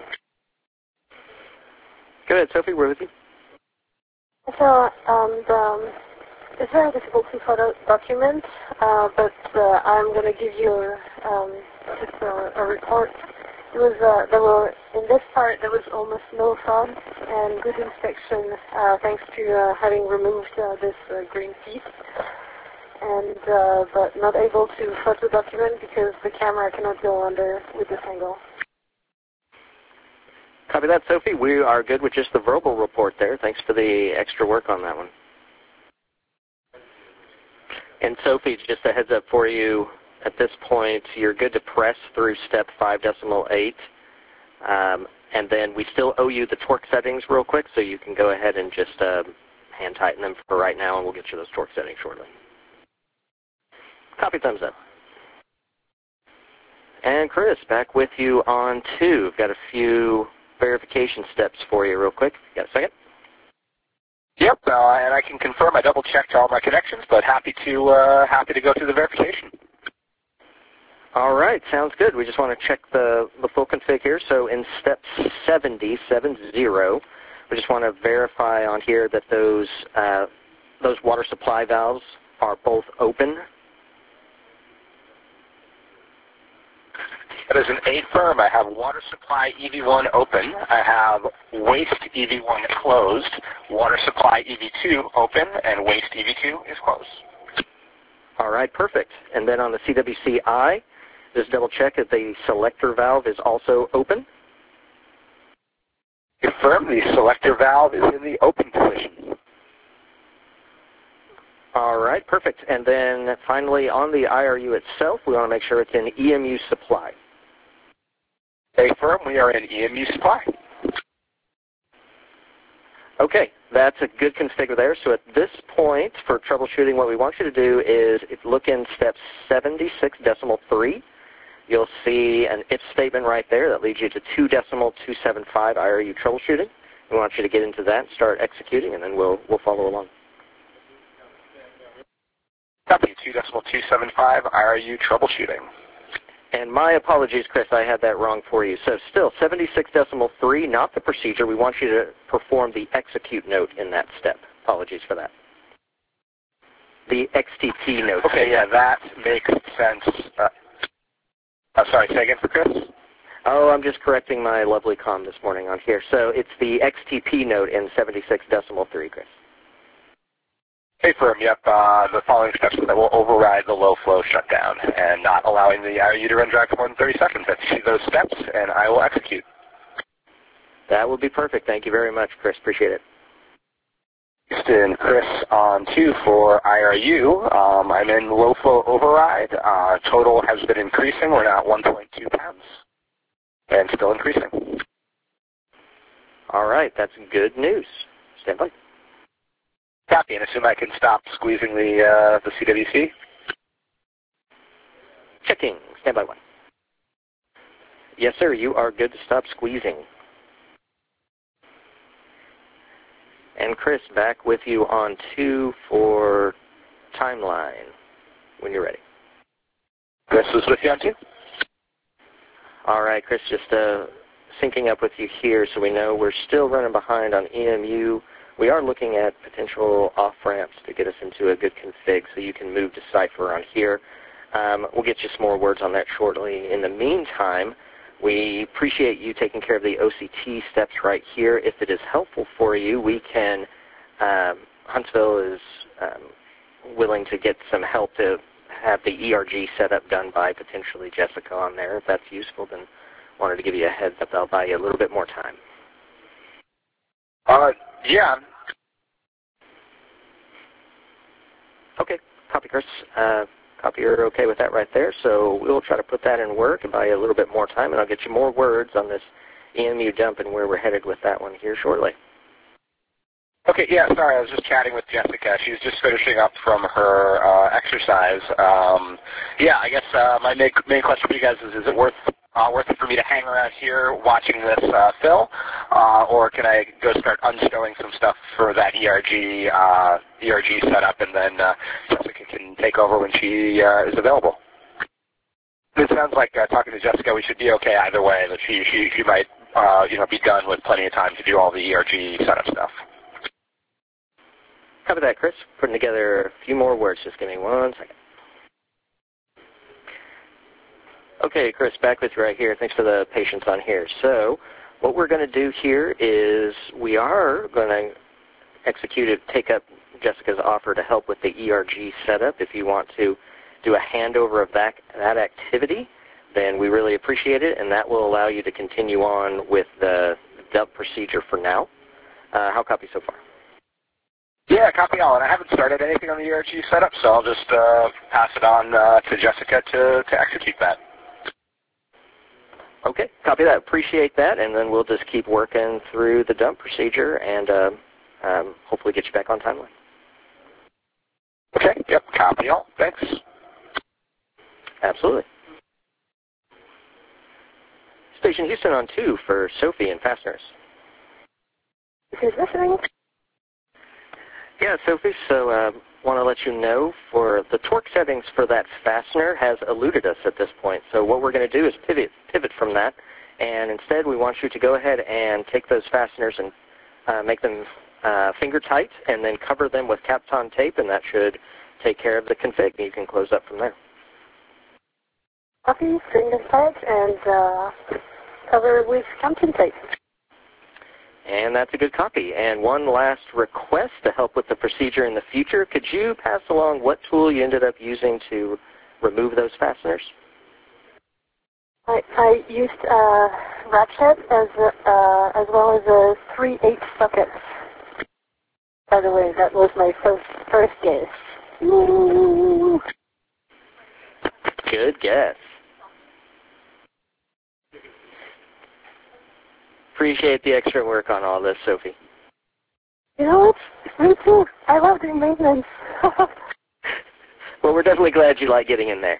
Go ahead, Sophie. We're with you. So, it's very difficult to photo document, but I'm going to give you just a report in this part there was almost no sun and good inspection thanks to having removed this green piece. And but not able to photo document because the camera cannot go under with this angle. Copy that, Sophie. We are good with just the verbal report there. Thanks for the extra work on that one. And Sophie, just a heads up for you, at this point, you're good to press through step 5.8. And then we still owe you the torque settings real quick, so you can go ahead and just hand tighten them for right now, and we'll get you those torque settings shortly. Copy, thumbs up. And Chris, back with you on 2. We've got a few verification steps for you real quick. You got a second? Yep, and I can confirm I double-checked all my connections, but happy to go through the verification. All right, sounds good. We just want to check the full config here. So in step 70, we just want to verify on here that those water supply valves are both open. That is an A firm. I have water supply EV1 open. I have waste EV1 closed. Water supply EV2 open, and waste EV2 is closed. All right, perfect. And then on the CWC-I, just double check that the selector valve is also open. Confirm the selector valve is in the open position. All right, perfect. And then finally on the IRU itself, we want to make sure it's in EMU supply. A firm, we are in EMU supply. Okay, that's a good config there. So at this point, for troubleshooting, what we want you to do is look in step 76.3. You'll see an if statement right there that leads you to 2.275 IRU troubleshooting. We want you to get into that and start executing, and then we'll follow along. Copy, 2.275 IRU troubleshooting. And my apologies, Chris, I had that wrong for you. So still, 76.3, not the procedure. We want you to perform the execute note in that step. Apologies for that. The XTP note. Okay, yeah, that makes sense. Sorry, say again for Chris? Oh, I'm just correcting my lovely comm this morning on here. So it's the XTP note in 76.3, Chris. A firm, yep. The following steps that will override the low flow shutdown and not allowing the IRU to run dry for more than 30 seconds. I see those steps, and I will execute. That would be perfect. Thank you very much, Chris. Appreciate it. Houston, Chris on 2 for IRU. I'm in low flow override. Total has been increasing. We're now at 1.2 pounds and still increasing. All right. That's good news. Stand by. Copy, and assume I can stop squeezing the CWC. Checking. Stand by 1. Yes, sir. You are good to stop squeezing. And Chris, back with you on 2 for timeline when you're ready. Chris is with you on 2. All right, Chris, just syncing up with you here so we know we're still running behind on EMU. We are looking at potential off-ramps to get us into a good config so you can move to Cypher on here. We'll get you some more words on that shortly. In the meantime, we appreciate you taking care of the OCT steps right here. If it is helpful for you, we can, Huntsville is willing to get some help to have the ERG setup done by potentially Jessica on there. If that's useful, then wanted to give you a heads up. That'll buy you a little bit more time. Yeah. Okay, copy, Chris. Copy, you're okay with that right there. So we'll try to put that in work and buy you a little bit more time, and I'll get you more words on this EMU dump and where we're headed with that one here shortly. Okay, yeah, sorry, I was just chatting with Jessica. She's just finishing up from her exercise. Yeah, I guess my main question for you guys is it worth it for me to hang around here watching this fill, or can I go start unstowing some stuff for that ERG setup, and then Jessica can take over when she is available? It sounds like talking to Jessica, we should be okay either way. That she might be done with plenty of time to do all the ERG setup stuff. Copy that, Chris. Putting together a few more words. Just give me 1 second. Okay, Chris, back with you right here. Thanks for the patience on here. So what we're going to do here is we are going to take up Jessica's offer to help with the ERG setup. If you want to do a handover of that activity, then we really appreciate it, and that will allow you to continue on with the dump procedure for now. How copy so far? Yeah, copy all. And I haven't started anything on the ERG setup, so I'll just pass it on to Jessica to execute that. Okay, copy that. Appreciate that, and then we'll just keep working through the dump procedure and hopefully get you back on timeline. Okay, yep, copy all. Thanks. Absolutely. Station Houston on 2 for Sophie and fasteners. Who's listening? Yeah, Sophie, so want to let you know for the torque settings for that fastener has eluded us at this point. So what we're going to do is pivot from that, and instead we want you to go ahead and take those fasteners and make them finger tight, and then cover them with Kapton tape, and that should take care of the config. You can close up from there. Copy, finger tight, and cover with Kapton tape. And that's a good copy. And one last request to help with the procedure in the future. Could you pass along what tool you ended up using to remove those fasteners? I used ratchet as well as a 3/8 socket. By the way, that was my first guess. Ooh. Good guess. Appreciate the extra work on all this, Sophie. You know what? Me too. I love doing maintenance. Well, we're definitely glad you like getting in there.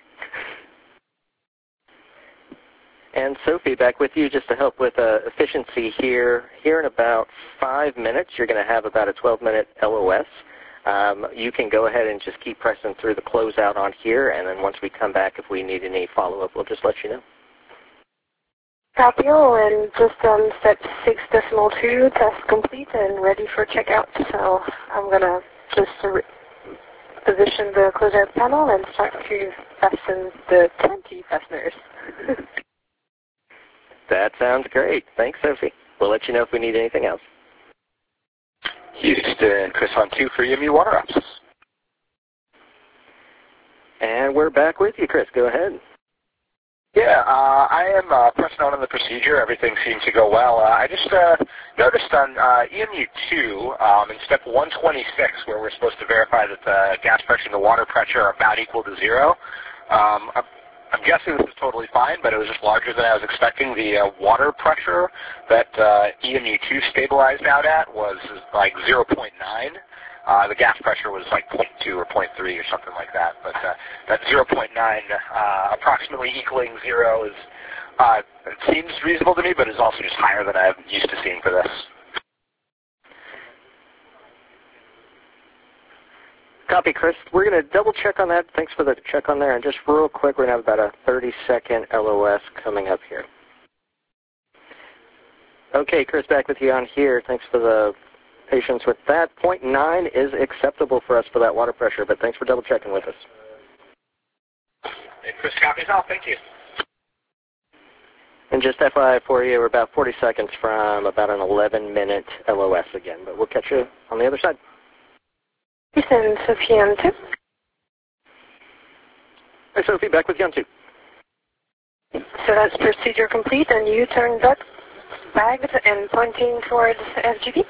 And Sophie, back with you just to help with efficiency here. Here in about 5 minutes, you're going to have about a 12-minute LOS. You can go ahead and just keep pressing through the closeout on here, and then once we come back, if we need any follow-up, we'll just let you know. Copy all, and just step 6.2, test complete and ready for checkout. So I'm going to just position the closeout panel and start to fasten the 20 fasteners. That sounds great. Thanks, Sophie. We'll let you know if we need anything else. Houston, Chris on 2 for EMU water ups. And we're back with you, Chris. Go ahead. Yeah, I am pressing on in the procedure. Everything seems to go well. I just noticed on EMU2 in step 126, where we're supposed to verify that the gas pressure and the water pressure are about equal to 0. I'm guessing this is totally fine, but it was just larger than I was expecting. The water pressure that EMU2 stabilized out at was like 0.9. The gas pressure was like 0.2 or 0.3 or something like that. But that 0.9 approximately equaling 0 is, it seems reasonable to me, but is also just higher than I'm used to seeing for this. Copy, Chris. We're going to double check on that. Thanks for the check on there. And just real quick, we're going to have about a 30-second LOS coming up here. Okay, Chris, back with you on here. Thanks for the patience with that. 0.9 is acceptable for us for that water pressure, but thanks for double checking with us. Hey, Chris, copies all. Thank you. And just FYI for you, we're about 40 seconds from about an 11-minute LOS again, but we'll catch you on the other side. Houston, Sophie on 2. Hey, Sophie, back with you on 2. So that's procedure complete, and you turn back bagged and pointing towards FGB.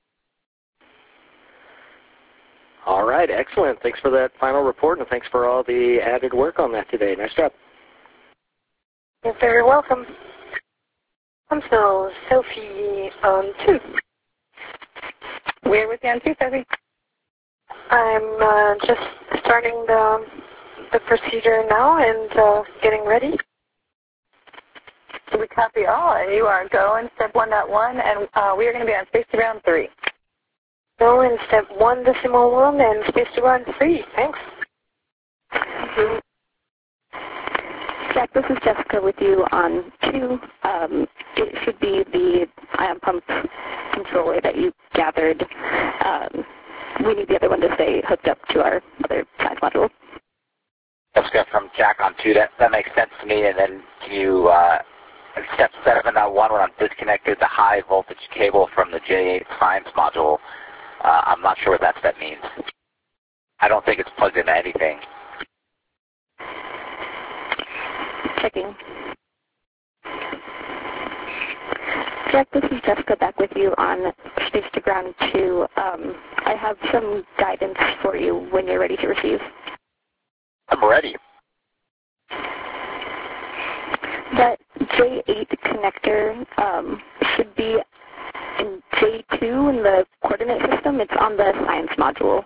All right, excellent. Thanks for that final report, and thanks for all the added work on that today. Nice job. You're very welcome. So, Sophie on 2. We're with you on 2, Sophie. I'm just starting the procedure now and getting ready. We copy all, and you are go in step 1.1, and we are going to be on space to round 3. Go in step 1.1 and space to round 3. Thanks. Jack, this is Jessica with you on 2. It should be the ion pump controller that you gathered. We need the other one to stay hooked up to our other side module. Jessica from Jack on 2, that makes sense to me. And then can you, step 7.1, when I'm disconnected the high voltage cable from the J8 science module, I'm not sure what that step means. I don't think it's plugged into anything. Checking. Jack, this is Jessica back with you on Space to Ground 2. I have some guidance for you when you're ready to receive. I'm ready. That J8 connector should be in J2 in the coordinate system. It's on the science module.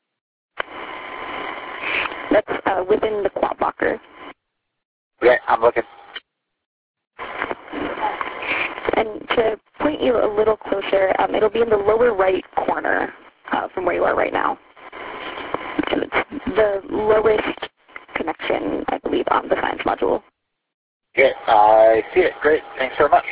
That's within the quad blocker. Yeah, I'm looking. And to point you a little closer, it'll be in the lower right corner from where you are right now. And it's the lowest connection, I believe, on the science module. Okay, I see it. Great. Thanks very much.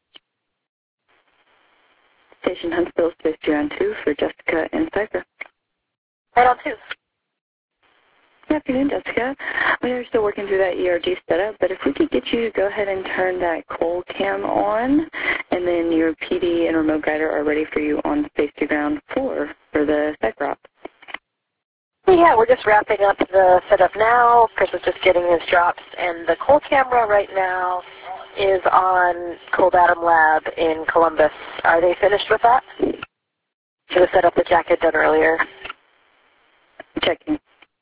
Station Huntsville, Space Ground 2 for Jessica and Cypher. Right on 2. Good afternoon, Jessica. We are still working through that ERG setup, but if we could get you to go ahead and turn that coal cam on, and then your PD and remote guider are ready for you on Space to Ground 4 for the Cypher op. Yeah, we're just wrapping up the setup now. Chris is just getting his drops, and the coal camera right now is on Cold Atom Lab in Columbus. Are they finished with that? To the setup that Jack had done earlier. Checking.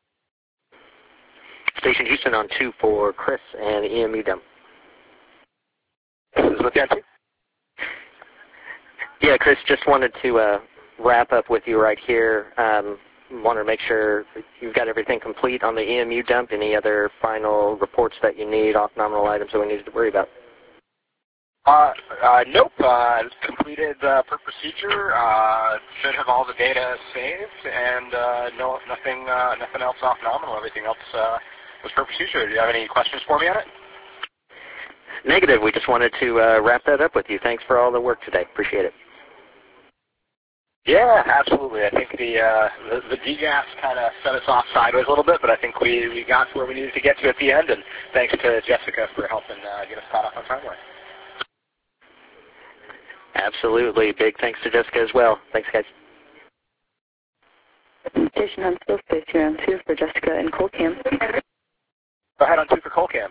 Station Houston on 2 for Chris and EMU dump. This is with you. Yeah, Chris, just wanted to wrap up with you right here. Wanted to make sure you've got everything complete on the EMU dump. Any other final reports that you need, off-nominal items that we needed to worry about? Nope. Completed per procedure. Should have all the data saved, and nothing else off nominal. Everything else was per procedure. Do you have any questions for me on it? Negative. We just wanted to wrap that up with you. Thanks for all the work today. Appreciate it. Yeah, absolutely. I think the DGAS kind of set us off sideways a little bit, but I think we got to where we needed to get to at the end, and thanks to Jessica for helping get us caught up on timeline. Absolutely. Big thanks to Jessica as well. Thanks, guys. Station Huntsville, Space Ground 2 for Jessica and Colcam. Go ahead on 2 for Colcam.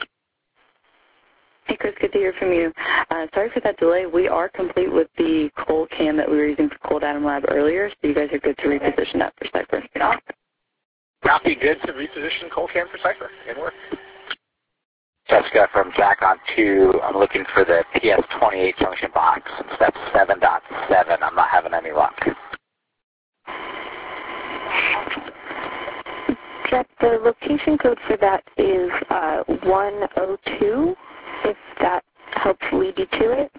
Hey, Chris, good to hear from you. Sorry for that delay. We are complete with the coal cam that we were using for Cold Atom Lab earlier, so you guys are good to reposition that for Cypher. Copy. Good to reposition Colcam for Cypher. Good work. Jessica from Jack on 2. I'm looking for the PS28 junction box, step 7.7. I'm not having any luck. Jack, the location code for that is 102, if that helps lead you to it.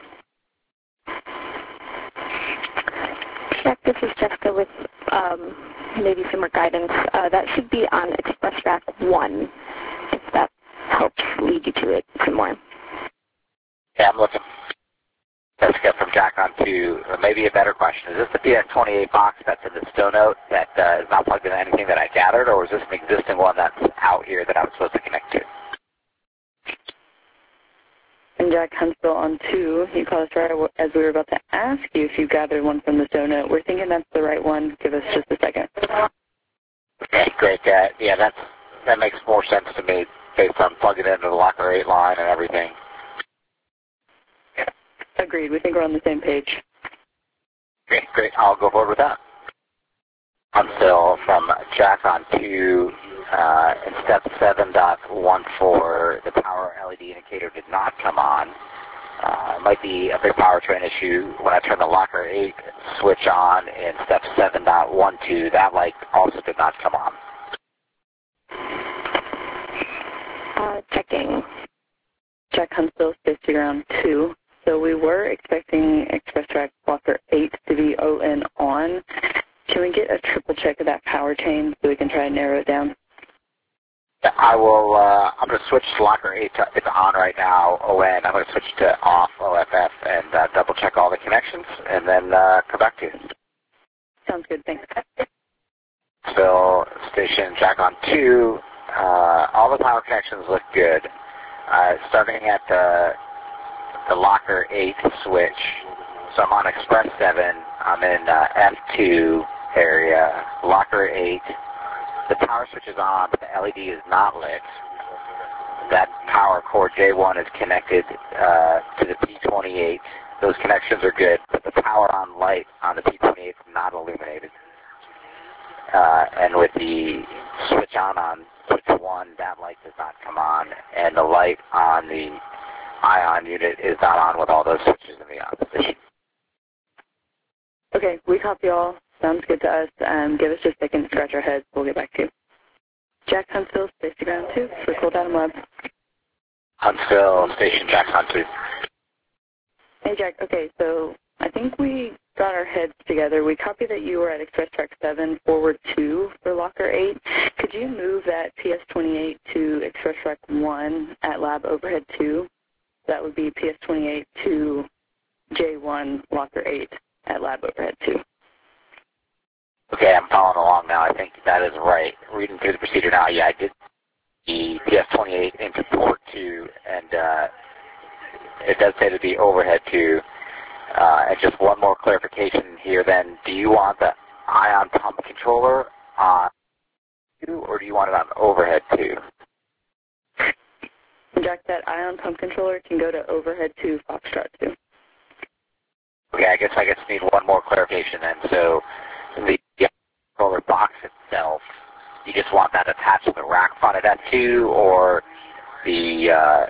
Jack, this is Jessica with maybe some more guidance. That should be on Express Rack 1, if that helps lead you to it some more. Yeah, I'm looking. Jessica from Jack on 2. Maybe a better question. Is this the PS28 box that's in the stow note that is not plugged into anything that I gathered, or is this an existing one that's out here that I'm supposed to connect to? And Jack Huntsville on 2, you called us right as we were about to ask you if you gathered one from the stow note. We're thinking that's the right one. Give us just a second. Okay, great. Yeah, that makes more sense to me based on plugging into the Locker 8 line and everything. Agreed. We think we're on the same page. Okay, great. I'll go forward with that. Huntsville from Jack on 2, in step 7.14, the power LED indicator did not come on. It might be a big powertrain issue. When I turn the Locker 8 switch on in step 7.12, that light also did not come on. Checking. Jack Huntsville, Space to Ground 2. So we were expecting Express Rack Blocker 8 to be on. Can we get a triple check of that power chain so we can try and narrow it down? I will, I'm going to switch to Locker 8 to it's on right now, ON. I'm going to switch to off, OFF, and double check all the connections, and then come back to you. Sounds good, thanks. So, station Jack on 2, all the power connections look good. Starting at the locker 8 switch. So I'm on Express 7. I'm in F2 area, locker 8. The power switch is on, but the LED is not lit. That power cord J1 is connected to the P28. Those connections are good, but the power on light on the P28 is not illuminated. And with the switch on switch 1, that light does not come on, and the light on the ion unit is not on with all those switches in the on position. Okay, we copy all. Sounds good to us. Give us just a second to scratch our heads. We'll get back to you. Jack Huntsville, Space to Ground 2 for Cold Atom Lab. Huntsville, Station Jack Huntsville. Hey, Jack. Okay, so I think we got our heads together. We copied that you were at Express Track 7, forward 2 for Locker 8. Could you move that PS28 to Express Track 1 at Lab Overhead 2? That would be PS28 to J1 Locker 8 at Lab Overhead 2. Okay, I'm following along now. I think that is right. Reading through the procedure now, yeah, I did the PS28 into port 2, and it does say to be overhead 2. And just one more clarification here then. Do you want the ion pump controller on 2, or do you want it on overhead 2? Jack, that ion pump controller can go to overhead 2 Foxtrot 2. Okay, I guess need one more clarification then. So the controller box itself, you just want that attached to the rack front of that 2, or the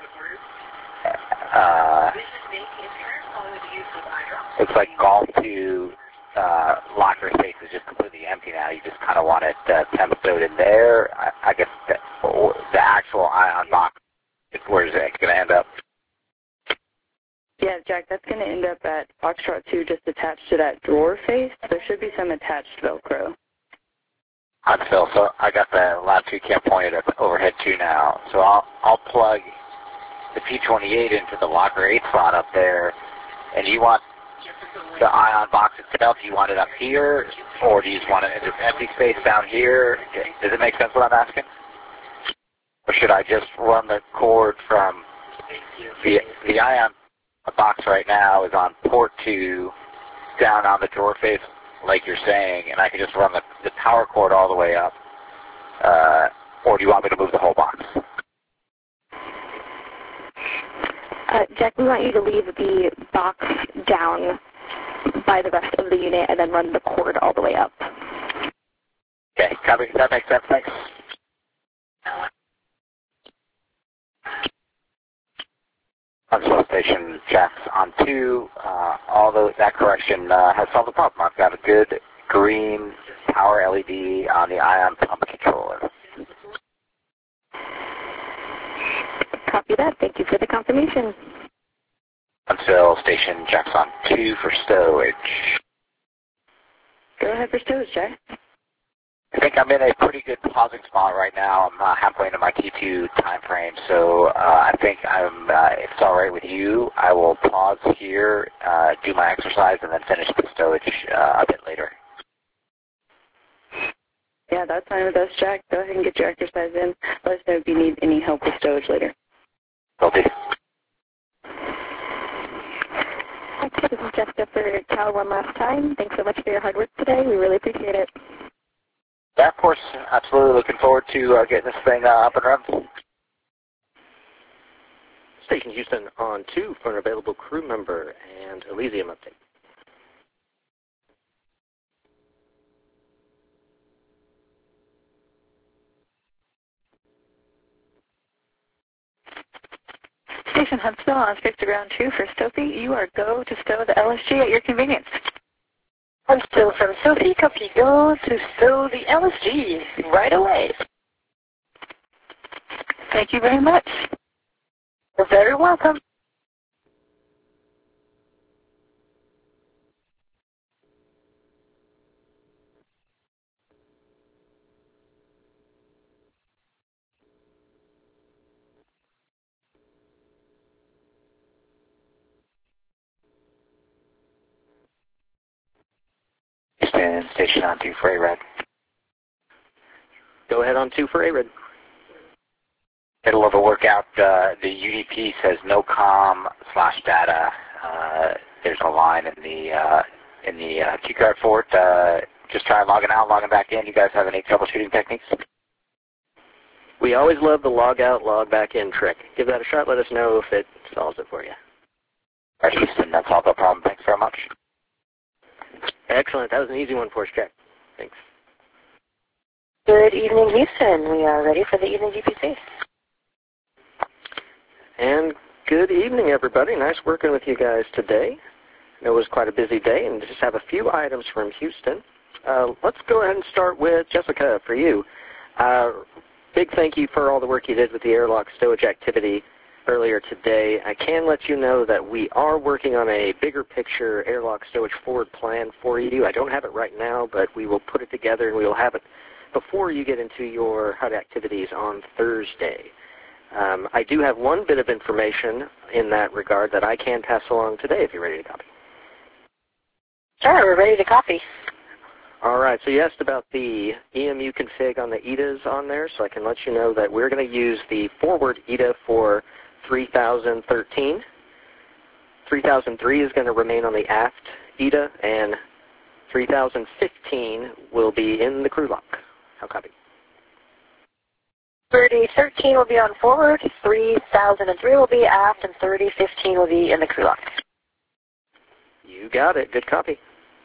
looks like Golf 2 locker space is just completely empty now. You just kind of want it temp stowed in there. I guess the actual ion box, where is it going to end up? Yeah, Jack, that's going to end up at Foxtrot 2 just attached to that drawer face. There should be some attached Velcro. Huntsville, so I got the Lab 2 cam pointed at the overhead 2 now. So I'll plug the P28 into the locker 8 slot up there. And you want the ion box itself, do you want it up here, or do you just want it in this empty space down here? Does it make sense what I'm asking? Or should I just run the cord from the ion box right now is on port 2 down on the drawer face like you're saying, and I can just run the power cord all the way up, or do you want me to move the whole box? Jack, we want you to leave the box down by the rest of the unit and then run the cord all the way up. Okay, copy. That makes sense. Thanks. Huntsville Station Jack's on 2. Although that correction has solved the problem. I've got a good green power LED on the ion pump controller. Copy that. Thank you for the confirmation. Huntsville Station Jack's on 2 for stowage. Go ahead for stowage, Jack. I think I'm in a pretty good pausing spot right now. I'm halfway into my T2 time frame, so I think if it's all right with you, I will pause here, do my exercise, and then finish the stowage a bit later. Yeah, that's fine with us, Jack. Go ahead and get your exercise in. Let us know if you need any help with stowage later. Will do. Okay, this is Jessica for Cal one last time. Thanks so much for your hard work today. We really appreciate it. Yeah, of course. Absolutely looking forward to getting this thing up and running. Station Houston on 2 for an available crew member and Elysium update. Station Huntsville on Space to Ground 2 for Sophie. You are go to stow the LSG at your convenience. Huntsville from Sophie, copy go to stow the LSG right away. Thank you very much. You're very welcome. Houston Station on 2 for ARED. Go ahead on 2 for ARED. Middle of a workout, the UDP says no com/data. There's a line in the cue card for it. Just try logging out, logging back in. You guys have any troubleshooting techniques? We always love the log out, log back in trick. Give that a shot. Let us know if it solves it for you. All right, Houston, that's all. No problem. Thanks very much. Excellent. That was an easy one for us, Jack. Thanks. Good evening, Houston. We are ready for the evening DPC. And good evening, everybody. Nice working with you guys today. It was quite a busy day, and just have a few items from Houston. Let's go ahead and start with Jessica, for you. Big thank you for all the work you did with the airlock stowage activity earlier today. I can let you know that we are working on a bigger picture airlock stowage forward plan for you. I don't have it right now, but we will put it together, and we will have it before you get into your HUD activities on Thursday. I do have one bit of information in that regard that I can pass along today if you're ready to copy. Sure, we're ready to copy. All right, so you asked about the EMU config on the EDAs on there, so I can let you know that we're going to use the forward EDA for 3013. 3003 is going to remain on the aft EDA, and 3015 will be in the crew lock. How copy? 3013 will be on forward, 3003 will be aft, and 3015 will be in the crew lock. You got it. Good copy.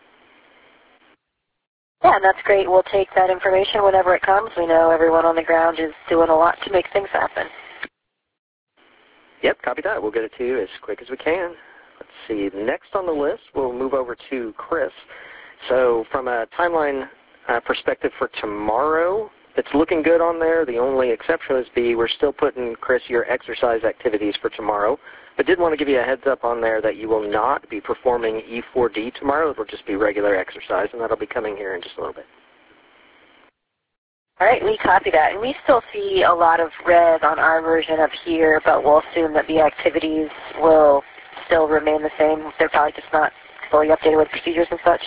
Yeah, and that's great. We'll take that information whenever it comes. We know everyone on the ground is doing a lot to make things happen. Yep, copy that. We'll get it to you as quick as we can. Let's see. Next on the list, we'll move over to Chris. So from a timeline perspective for tomorrow, it's looking good on there. The only exception is we're still putting, Chris, your exercise activities for tomorrow. But did want to give you a heads up on there that you will not be performing E4D tomorrow. It will just be regular exercise, and that'll be coming here in just a little bit. All right, we copy that. And we still see a lot of red on our version of here, but we'll assume that the activities will still remain the same. They're probably just not fully updated with procedures and such.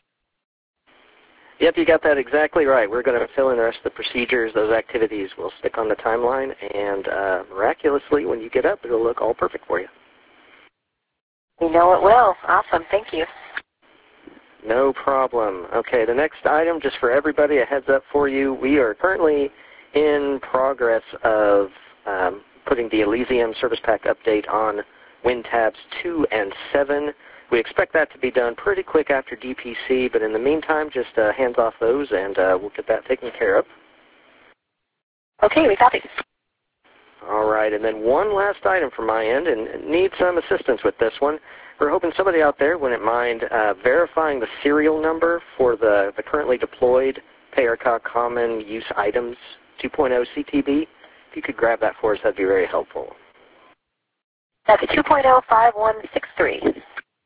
Yep, you got that exactly right. We're going to fill in the rest of the procedures. Those activities will stick on the timeline, and miraculously, when you get up, it'll look all perfect for you. We know it will. Awesome. Thank you. No problem. Okay, the next item, just for everybody, a heads up for you. We are currently in progress of putting the Elysium Service Pack update on WinTabs 2 and 7. We expect that to be done pretty quick after DPC, but in the meantime, just hands off those, and we'll get that taken care of. Okay, we copy. All right, and then one last item from my end, and need some assistance with this one. We're hoping somebody out there wouldn't mind verifying the serial number for the currently deployed PAYRCA Common Use Items 2.0 CTB. If you could grab that for us, that'd be very helpful. That's 2.05163.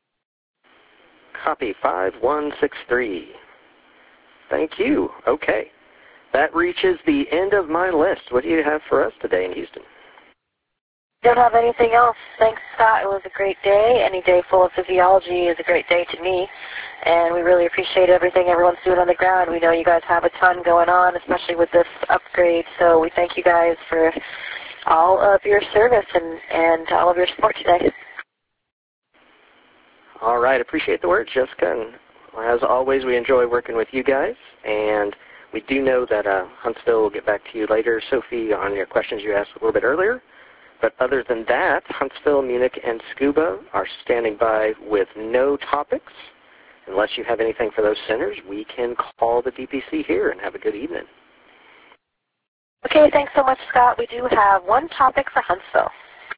Copy 5163. Thank you. Okay. That reaches the end of my list. What do you have for us today in Houston? Don't have anything else. Thanks, Scott. It was a great day. Any day full of physiology is a great day to me. And we really appreciate everything everyone's doing on the ground. We know you guys have a ton going on, especially with this upgrade. So we thank you guys for all of your service and all of your support today. All right. Appreciate the words, Jessica. And as always, we enjoy working with you guys. And we do know that Huntsville will get back to you later, Sophie, on your questions you asked a little bit earlier. But other than that, Huntsville, Munich, and Scuba are standing by with no topics. Unless you have anything for those centers, we can call the DPC here and have a good evening. Okay, thanks so much, Scott. We do have one topic for Huntsville.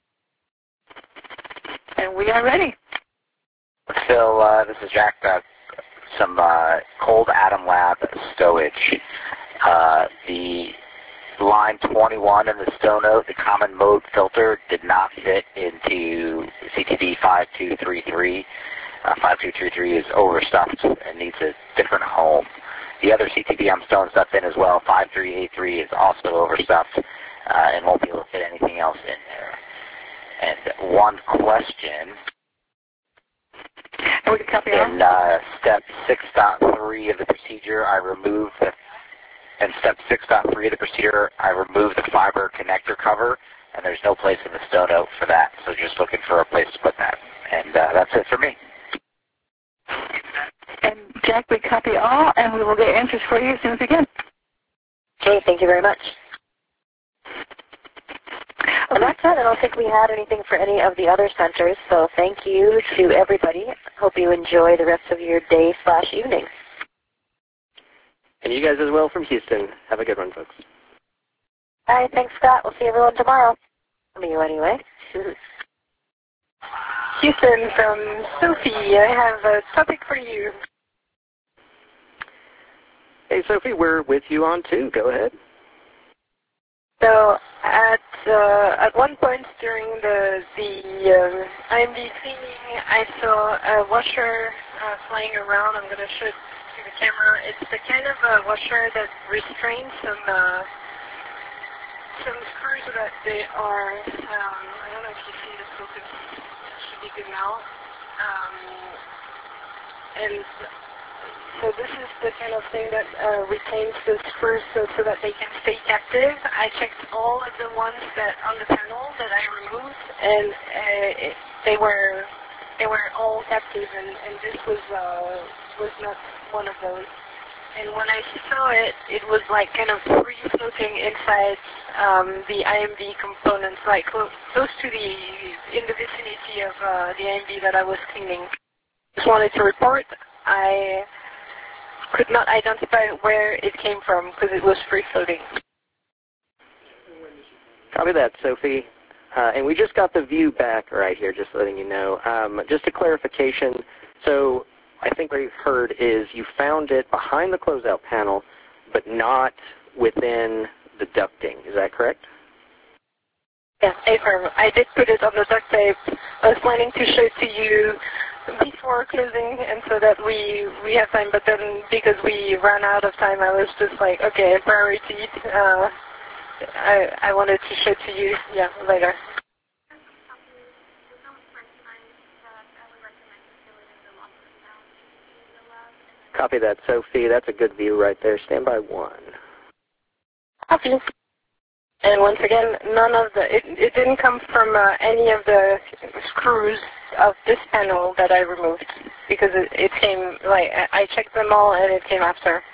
And we are ready. Phil, this is Jack. Some cold atom lab stowage. The line 21 in the stow note, the common mode filter, did not fit into CTD 5233. 5233 is overstuffed and needs a different home. The other CTD I'm stowing stuff in as well, 5383, is also overstuffed and won't be able to fit anything else in there. And one question. In step 6.3 of the procedure, I removed the in step 6.3 of the procedure, I removed the fiber connector cover, and there's no place in the stow note for that. So just looking for a place to put that. And that's it for me. And Jack, we copy all, and we will get answers for you as soon as we can. Okay, thank you very much. And that's it. I don't think we had anything for any of the other centers, so thank you to everybody. Hope you enjoy the rest of your day/evening. And you guys as well from Houston. Have a good one, folks. All right, thanks, Scott. We'll see everyone tomorrow. From you anyway. Houston, from Sophie, I have a topic for you. Hey, Sophie, we're with you on 2. Go ahead. So at one point during the IMD cleaning, I saw a washer flying around. I'm going to show it to the camera. It's the kind of a washer that restrains some screws so that they are, I don't know if you see the focus, it should be good now. And so this is the kind of thing that retains the screws so that they can stay captive. I checked all of the ones that on the panel that I removed, and they were all captive, and this was not one of those. And when I saw it, it was like kind of free floating inside the IMB components, like close to in the vicinity of the IMB that I was cleaning. Just wanted to report. I could not identify where it came from because it was free floating. Copy that, Sophie. And we just got the view back right here, just letting you know. Just a clarification. So I think what you've heard is you found it behind the closeout panel, but not within the ducting. Is that correct? Yes, A-firm. I did put it on the duct tape. I was planning to show it to you before closing, and so that we have time, but then because we ran out of time, I was just like, okay, priority. I wanted to show it to you, later. Copy that, Sophie. That's a good view right there. Stand by 1. Copy. And once again, none of it didn't come from any of the screws of this panel that I removed because it came, I checked them all and it came after.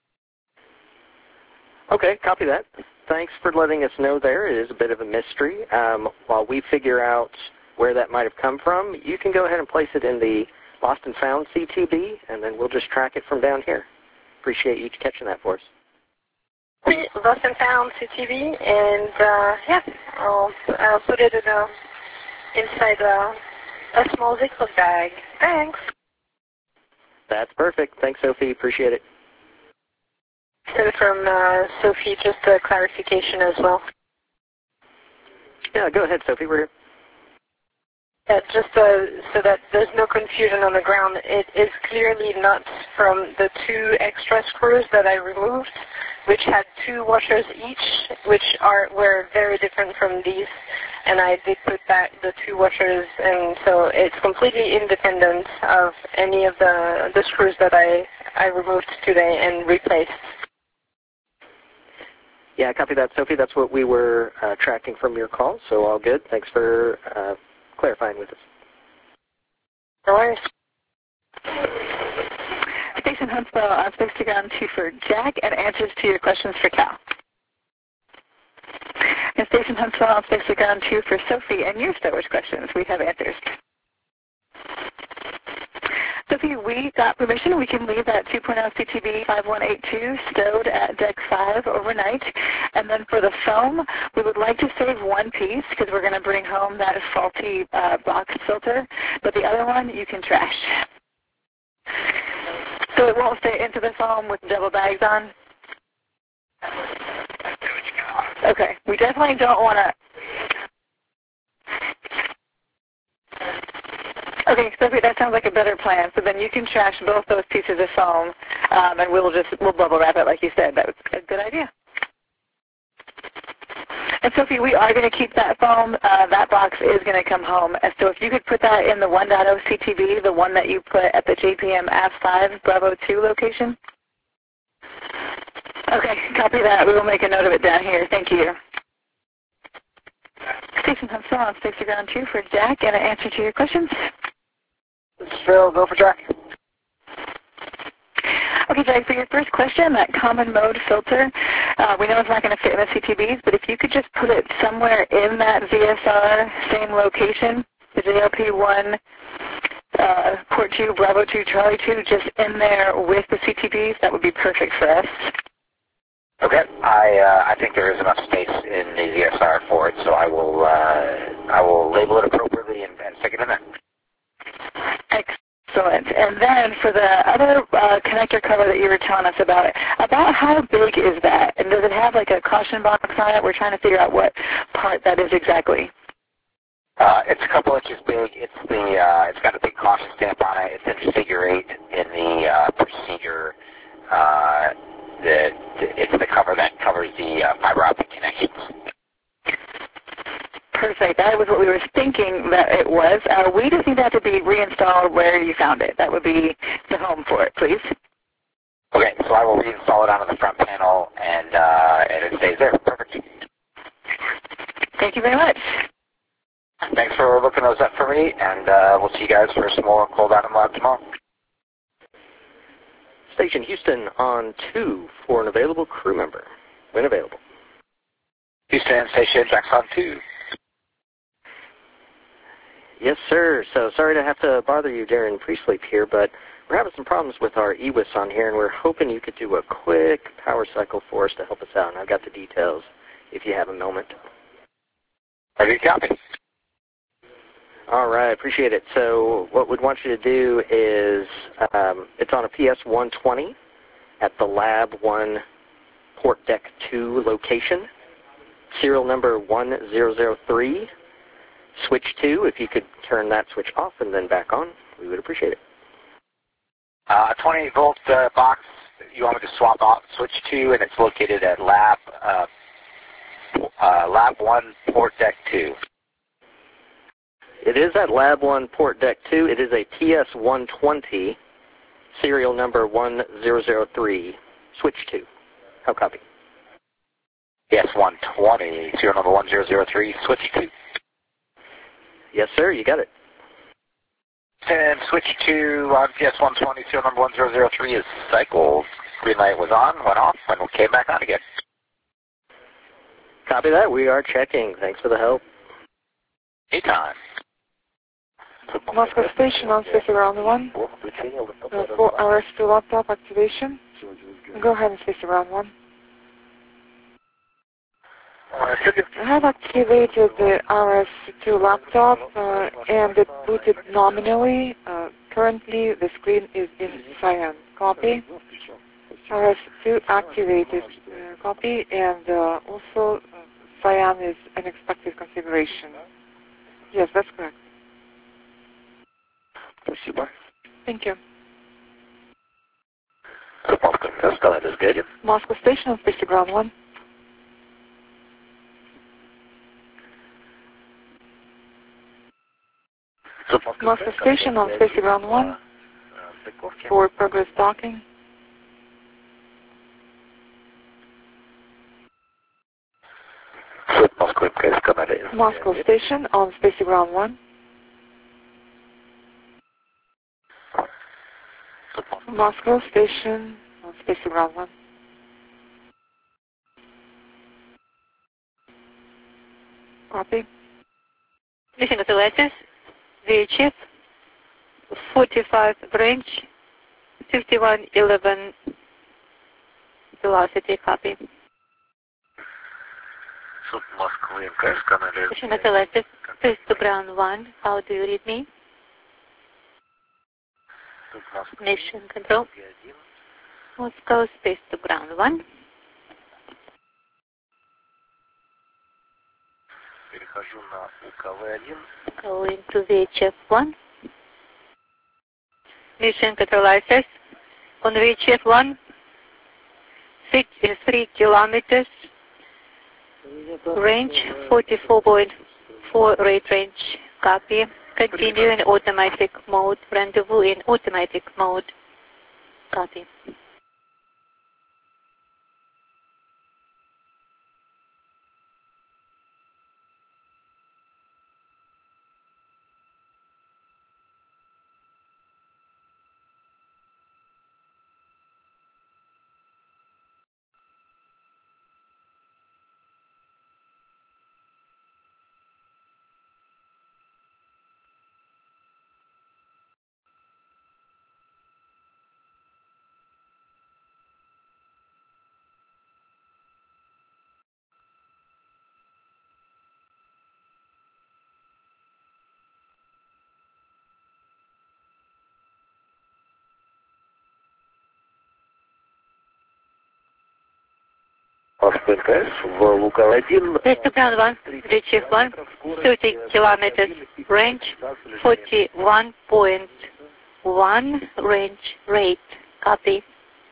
Okay, copy that. Thanks for letting us know there. It is a bit of a mystery. While we figure out where that might have come from, you can go ahead and place it in the Lost and Found CTB, and then we'll just track it from down here. Appreciate you catching that for us. Lost and Found CTV, and I'll put it inside a small Ziploc bag. Thanks. That's perfect. Thanks, Sophie. Appreciate it. And from Sophie, just a clarification as well. Yeah, go ahead, Sophie. We're here. Just so that there's no confusion on the ground, it is clearly not from the 2 extra screws that I removed, which had 2 washers each, which were very different from these. And I did put back the 2 washers, and so it's completely independent of any of the screws that I removed today and replaced. Yeah, copy that, Sophie. That's what we were tracking from your call, so all good. Thanks for clarifying with us. No worries. Station Huntsville, I'm supposed to go on 2 for Jack and answers to your questions for Cal. And Station Huntsville, I'm supposed to go on 2 for Sophie and your storage questions. We have answers. Sophie, we got permission. We can leave that 2.0 CTB 5182 stowed at deck 5 overnight. And then for the foam, we would like to save 1 piece because we're going to bring home that faulty box filter. But the other one, you can trash. So it won't stay into the foam with double bags on? Okay. We definitely don't want to... Okay, Sophie, that sounds like a better plan. So then you can trash both those pieces of foam, and we'll bubble wrap it like you said. That was a good idea. And Sophie, we are going to keep that foam. That box is going to come home. And so if you could put that in the 1.0 CTB, the one that you put at the JPM AF5 Bravo 2 location. Okay, copy that. We will make a note of it down here. Thank you. Station Huntsville on Space Ground 2 for Jack, and an answer to your questions. This is Phil. Go for Jack. Okay, Jack, for your first question, that common mode filter, we know it's not going to fit in the CTBs, but if you could just put it somewhere in that VSR, same location, the JLP1, Port 2, Bravo 2, Charlie 2, just in there with the CTBs, that would be perfect for us. Okay, I think there is enough space in the VSR for it, so I will label it appropriately and stick it in there. Excellent. And then for the other connector cover that you were telling us about how big is that? And does it have like a caution box on it? We're trying to figure out what part that is exactly. It's a couple inches big. It's got a big caution stamp on it. It's in figure 8 in the procedure. It's the cover that covers the fiber optic connections. Perfect. That was what we were thinking that it was. We just need that to be reinstalled where you found it. That would be the home for it, please. Okay, so I will reinstall it onto the front panel, and it stays there. Perfect. Thank you very much. Thanks for looking those up for me, and we'll see you guys for some more Cold Item Lab tomorrow. Station Houston on 2 for an available crew member, when available. Houston, Station Jack's on 2. Yes, sir. So sorry to have to bother you during pre-sleep here, but we're having some problems with our EWIS on here, and we're hoping you could do a quick power cycle for us to help us out. And I've got the details if you have a moment. Ready to copy. All right, appreciate it. So what we'd want you to do is, it's on a PS120 at the Lab 1 Port Deck 2 location, serial number 1003, switch 2. If you could turn that switch off and then back on, we would appreciate it. 28-volt box, you want me to swap off switch 2, and it's located at Lab 1 Port Deck 2. It is at Lab 1 Port Deck 2. It is a PS120, serial number 1003, switch 2. How copy? PS120, serial number 1003, switch 2. Yes, sir, you got it. And switch 2 on PS120, serial number 1003 is cycled. Green light was on, went off, and came back on again. Copy that. We are checking. Thanks for the help. Anytime. Moscow Station on Space Ground 1 for RS2 laptop activation. Go ahead and Space Ground 1. I have activated the RS2 laptop and it booted nominally. Currently the screen is in cyan. Copy. RS2 activated. Copy. And also cyan is an expected configuration. Yes, that's correct. Thank you. That is good. Moscow Station on Space Ground 1. Moscow Station on Space Ground 1 for progress docking. Moscow Station on Space Ground 1. Moscow Station on Space Ground 1. Copy. Mission authorities, VHF, 45 range, 5111 velocity, copy. Mission authorities, space to ground 1, how do you read me? Mission control, Moscow, space to ground 1. Going to VHF 1. Mission controllers on VHF 1. 3 kilometers. Range 44.4 rate range. Copy. Continue in automatic mode. Rendezvous in automatic mode. Copy. Space to ground 1, VHF 1, 30 kilometers, range 41.1, range rate. Copy.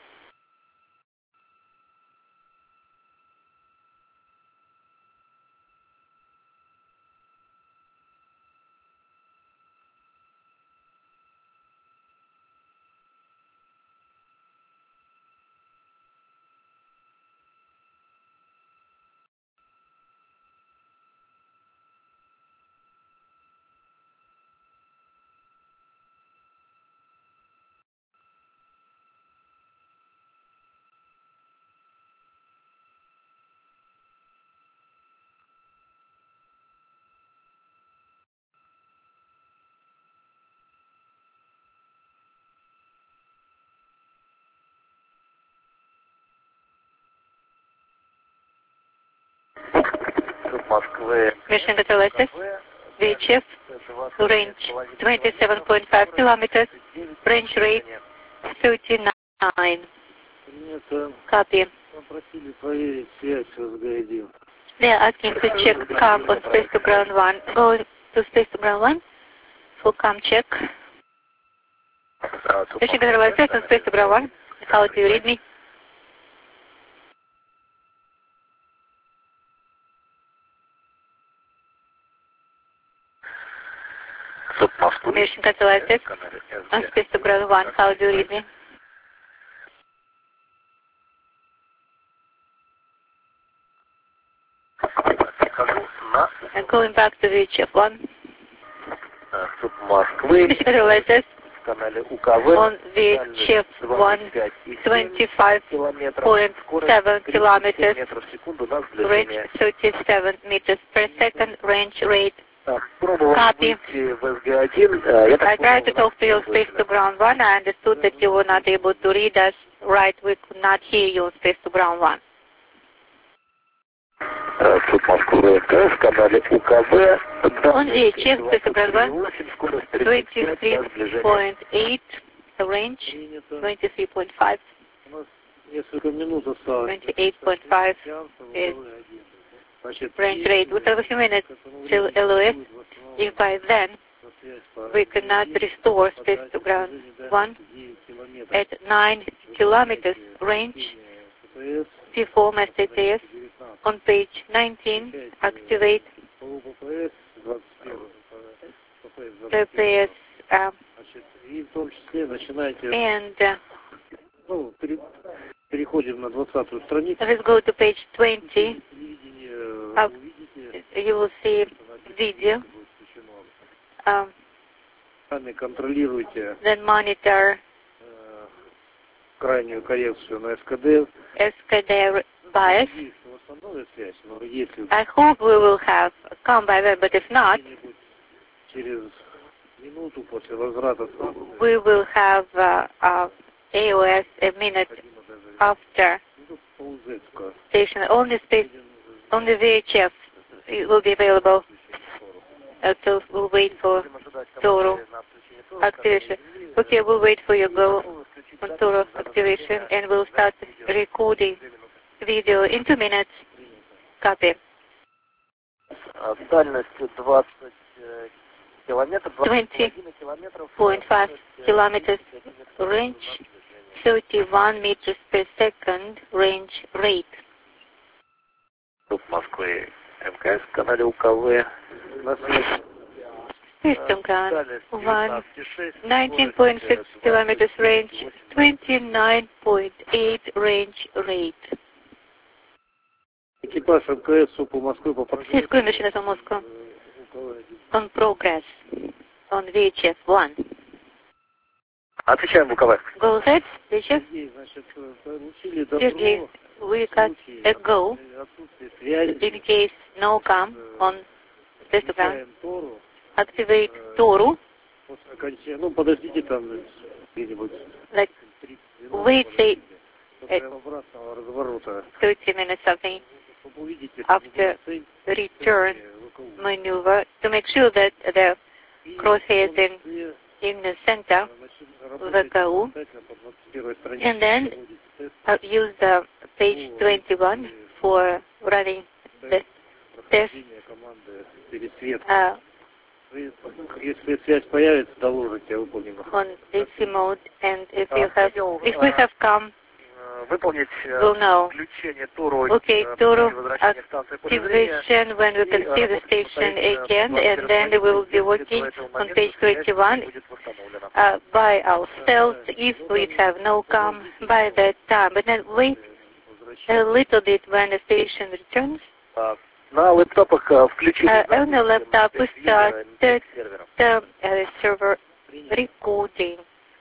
Mission Control SS, VHF, range 27.5 kilometers, range rate 39. Copy. They are asking to check CAM on Space to Ground 1. Go to Space to Ground 1 for CAM check. Mission Control SS on Space to Ground 1. How do you read me? Mission Control SS on Space to Ground 1. How do you read me? And going back to VHF 1. Mission Control SS on VHF 1, 25.7 kilometers, range 37 meters per second, range rate. Copy. I tried to talk to you on Space to Ground 1. I understood that you were not able to read us right. We could not hear you on Space to Ground 1. On VHF, Space to Ground 1, 23.8, range 23.5. 28.5 is range rate. We have a few minutes till LOS. If by then we cannot restore Space to Ground 1 at 9 kilometers range, perform STS on page 19, activate PPS and let's go to page 20. You will see video. Then monitor SKD bias. I hope we will have come by web, but if not, we will have AOS a minute after station. Only VHF will be available. So we'll wait for Toro activation. Okay, we'll wait for your go on Toro activation and we'll start recording video in 2 minutes. Copy. 20.5 kilometers range, 31 meters per second range rate. System ground 1, 19.6 kilometers range, 29.8 range rate. Cisco mission is on Moscow. On progress. On VHF 1. Go ahead, VHF. Sergey, we got a go in case no come on Space to Ground. Activate Toru. Like, wait, say, 30 minutes something after return maneuver to make sure that the crosshair is in the center of the KU, and then use the page 21 for running the test on DC mode, and if we have come, we'll know. Okay, Turu activation when we can see the station again, and then we will be working on page 21 by ourselves if we have no come by that time. But then wait a little bit when the station returns. На лэптопах включили. On the laptop we started the server recording.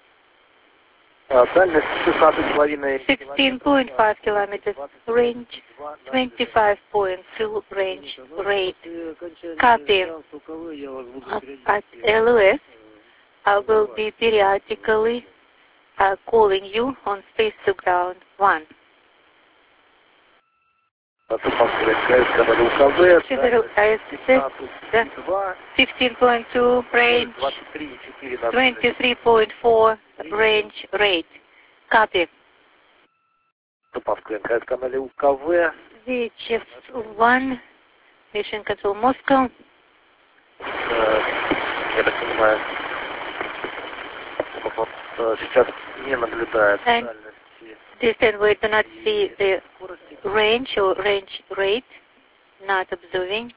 16.5 kilometers range, 25.2 range rate. Copy. At LOS, I will be periodically calling you on space to ground 1. 15.2 range, 23.4 range rate. Copy. VHF-1, Mission Control Moscow. And this time we do not see the range or range rate, not observing.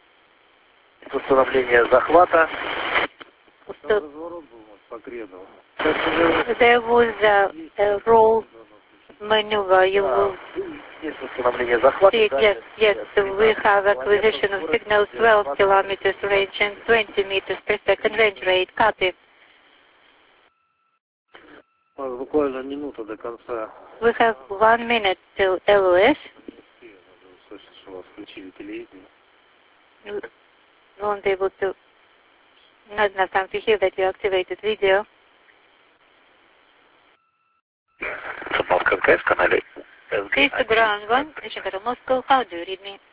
There was a roll maneuver. You will see, yes, we have acquisition of signal 12 kilometers range and 20 meters per second range rate. Copy. We have 1 minute till LOS. We won't be able to, not enough time to hear that you activated video. Space to ground 1, Mission Control Moscow, how do you read me?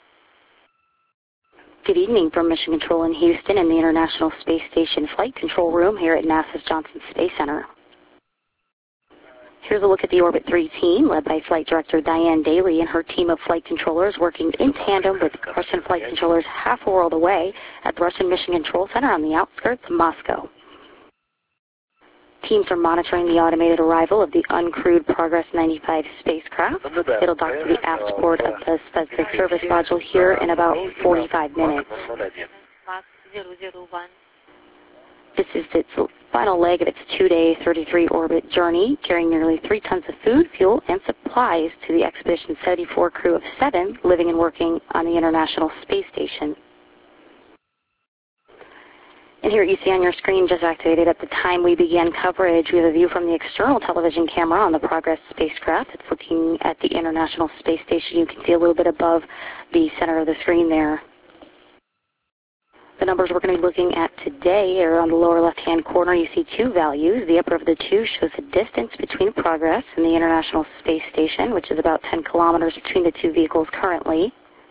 Good evening from Mission Control in Houston in the International Space Station Flight Control Room here at NASA's Johnson Space Center. Here's a look at the Orbit 3 team, led by Flight Director Diane Daly and her team of flight controllers working in tandem with Russian flight controllers half a world away at the Russian Mission Control Center on the outskirts of Moscow. Teams are monitoring the automated arrival of the uncrewed Progress 95 spacecraft. It'll dock to the aft port of the specific service module here in about 45 minutes. This is its final leg of its 2-day 33-orbit journey, carrying nearly 3 tons of food, fuel, and supplies to the Expedition 74 crew of 7 living and working on the International Space Station. And here you see on your screen, just activated at the time we began coverage, we have a view from the external television camera on the Progress spacecraft. It's looking at the International Space Station. You can see a little bit above the center of the screen there. The numbers we're going to be looking at today are on the lower left-hand corner. You see 2 values. The upper of the 2 shows the distance between Progress and the International Space Station, which is about 10 kilometers between the 2 vehicles currently.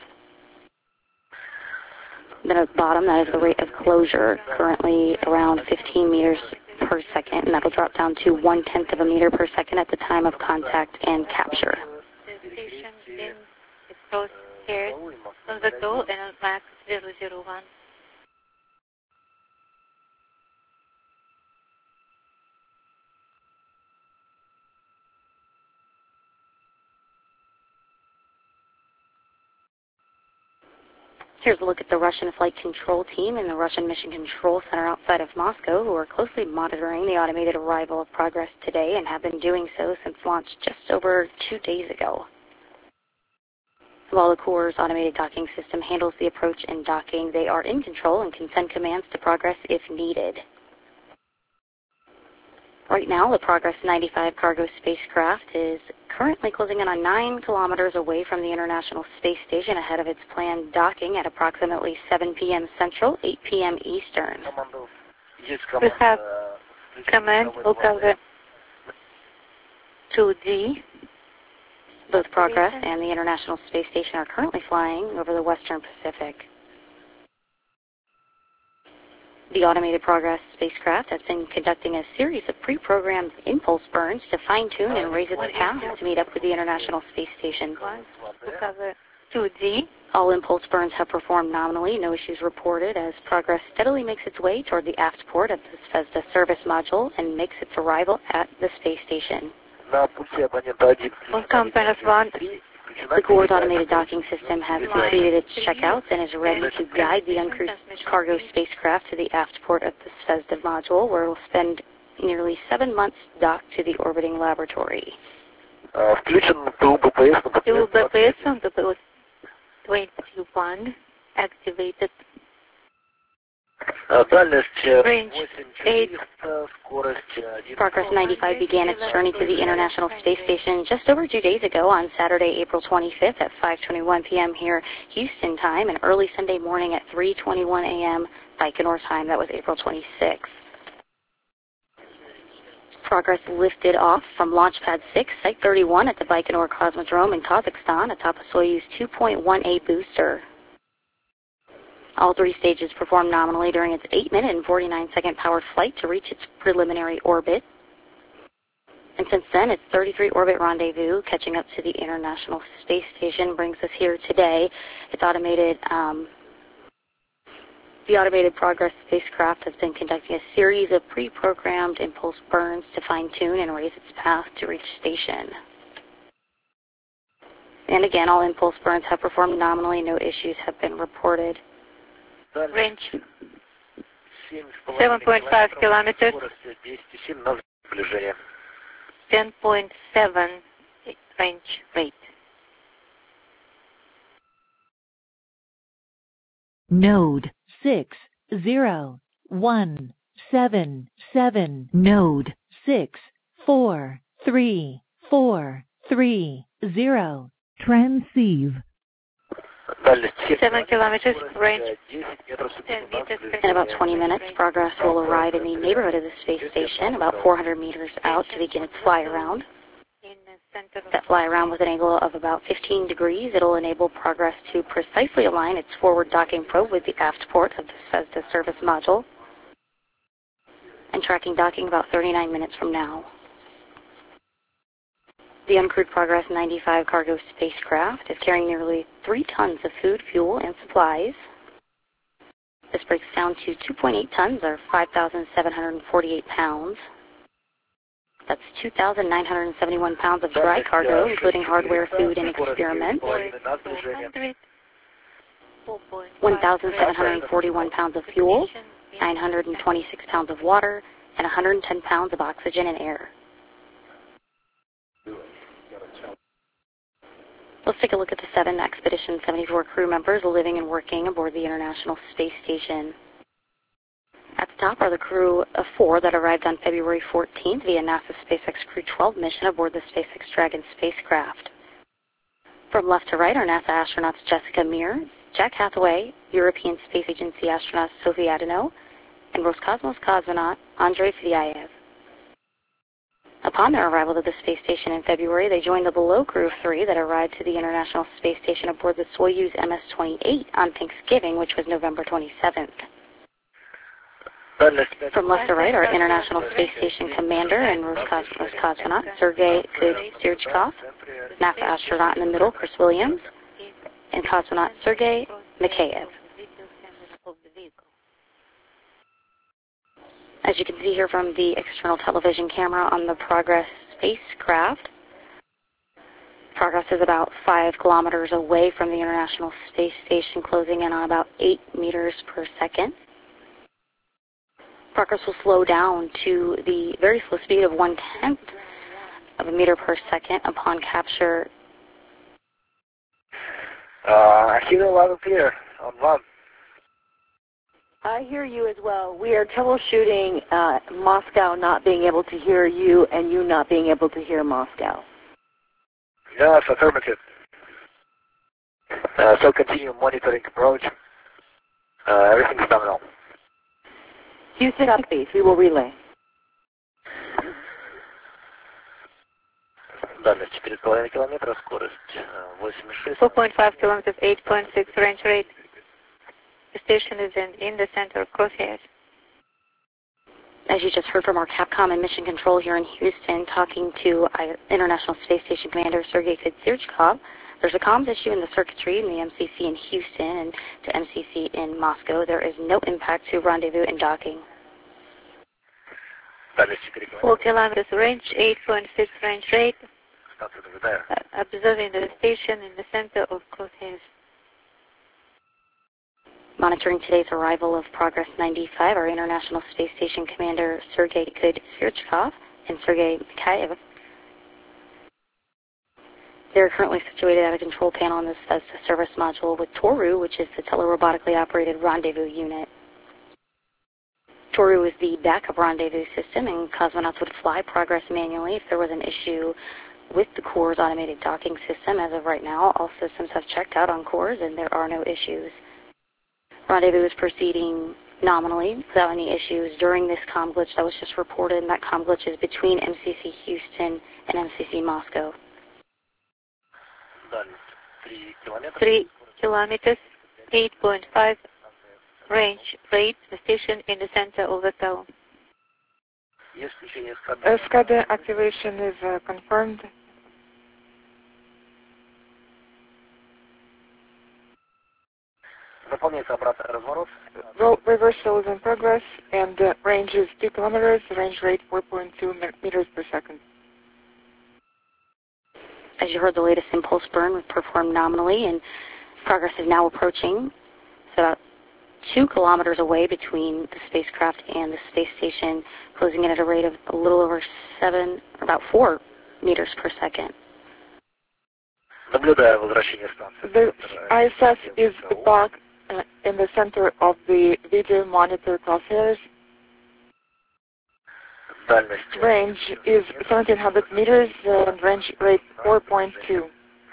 Then at the bottom, that is the rate of closure, currently around 15 meters per second, and that will drop down to 1/10 of a meter per second at the time of contact and capture. The station in its crosshairs on the door and on Max 001. Here's a look at the Russian Flight Control Team and the Russian Mission Control Center outside of Moscow, who are closely monitoring the automated arrival of Progress today and have been doing so since launch just over 2 days ago. While the Corps' automated docking system handles the approach and docking, they are in control and can send commands to Progress if needed. Right now, the Progress 95 cargo spacecraft is currently closing in on 9 kilometers away from the International Space Station ahead of its planned docking at approximately 7 p.m. Central, 8 p.m. Eastern. We have command over 2D. Both Progress and the International Space Station are currently flying over the Western Pacific. The automated Progress spacecraft has been conducting a series of pre-programmed impulse burns to fine-tune and raise its path to meet up with the International Space Station. 2D. All impulse burns have performed nominally, no issues reported, as Progress steadily makes its way toward the aft port of the Zvezda service module and makes its arrival at the space station. The Gore's automated docking system has completed its checkouts and is ready to guide the uncrewed cargo spacecraft to the aft port of the Zvezda module, where it will spend nearly 7 months docked to the orbiting laboratory. BPS 21 activated. Range 8. Progress 95 began its journey to the International Space Station just over 2 days ago on Saturday, April 25th at 5:21 p.m. here Houston time, and early Sunday morning at 3:21 a.m. Baikonur time. That was April 26th. Progress lifted off from Launch Pad 6, Site 31 at the Baikonur Cosmodrome in Kazakhstan atop a Soyuz 2.1A booster. All 3 stages performed nominally during its 8-minute and 49-second powered flight to reach its preliminary orbit. And since then, its 33-orbit rendezvous, catching up to the International Space Station, brings us here today. Its the automated Progress spacecraft has been conducting a series of pre-programmed impulse burns to fine-tune and raise its path to reach station. And again, all impulse burns have performed nominally. No issues have been reported. Range 7.5 kilometers. 10.7 range rate. Node 60177. Node 6434330. Transceive. 7 kilometers range. In about 20 minutes, Progress will arrive in the neighborhood of the space station, about 400 meters out, to begin its fly-around. That fly-around with an angle of about 15 degrees, it will enable Progress to precisely align its forward docking probe with the aft port of the Zvezda service module, and tracking docking about 39 minutes from now. The uncrewed Progress 95 cargo spacecraft is carrying nearly 3 tons of food, fuel, and supplies. This breaks down to 2.8 tons, or 5,748 pounds. That's 2,971 pounds of dry cargo, including hardware, food, and experiments. 1,741 pounds of fuel, 926 pounds of water, and 110 pounds of oxygen and air. Let's take a look at the 7 Expedition 74 crew members living and working aboard the International Space Station. At the top are the crew of 4 that arrived on February 14th via NASA's SpaceX Crew 12 mission aboard the SpaceX Dragon spacecraft. From left to right are NASA astronauts Jessica Meir, Jack Hathaway, European Space Agency astronaut Sophie Adano, and Roscosmos cosmonaut Andrei Fedyaev. Upon their arrival to the space station in February, they joined the below crew of 3 that arrived to the International Space Station aboard the Soyuz MS-28 on Thanksgiving, which was November 27th. From left to right are International Space Station Commander and Roscosmos cosmonaut Sergei Sirchkov, NASA astronaut in the middle Chris Williams, and cosmonaut Sergei Mikheyev. As you can see here from the external television camera on the Progress spacecraft, Progress is about 5 kilometers away from the International Space Station, closing in on about 8 meters per second. Progress will slow down to the very slow speed of 1/10 of a meter per second upon capture. I hear a lot of here on one. I hear you as well. We are troubleshooting Moscow not being able to hear you and you not being able to hear Moscow. Yes, affirmative. So continue monitoring approach. Everything's nominal. Houston, please. We will relay. 4,5 километра, скорость 8,6. 4.5 kilometers, 8.6 range rate. The station is in the center, crosshairs. As you just heard from our Capcom and Mission Control here in Houston, talking to International Space Station Commander Sergei Kudzyrchkov, there's a comms issue in the circuitry in the MCC in Houston and to MCC in Moscow. There is no impact to rendezvous and docking. 4 kilometers range, 8.6 range rate. Observing the station in the center of crosshairs. Monitoring today's arrival of Progress 95, our International Space Station Commander Sergei Kudzyrchkov and Sergei Mikhaev. They're currently situated at a control panel in the service module with Toru, which is the telerobotically operated rendezvous unit. Toru is the backup rendezvous system, and cosmonauts would fly Progress manually if there was an issue with the Core's automated docking system. As of right now, all systems have checked out on Core's, and there are no issues. Rendezvous is proceeding nominally without any issues during this comm glitch that was just reported, and that comm glitch is between MCC Houston and MCC Moscow. 3 kilometers, 8.5 range rate, the station in the center of the town. SCADA activation is confirmed. Roll reversal is in progress, and range is 2 kilometers, range rate 4.2 meters per second. As you heard, the latest impulse burn was performed nominally, and Progress is now approaching. It's about 2 kilometers away between the spacecraft and the space station, closing in at a rate of a little over 7, about 4 meters per second. The ISS is back in the center of the video monitor crosshairs. Range is 1700 meters and range rate 4.2.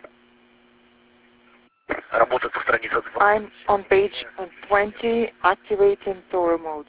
I'm on page 20, activating Toru mode.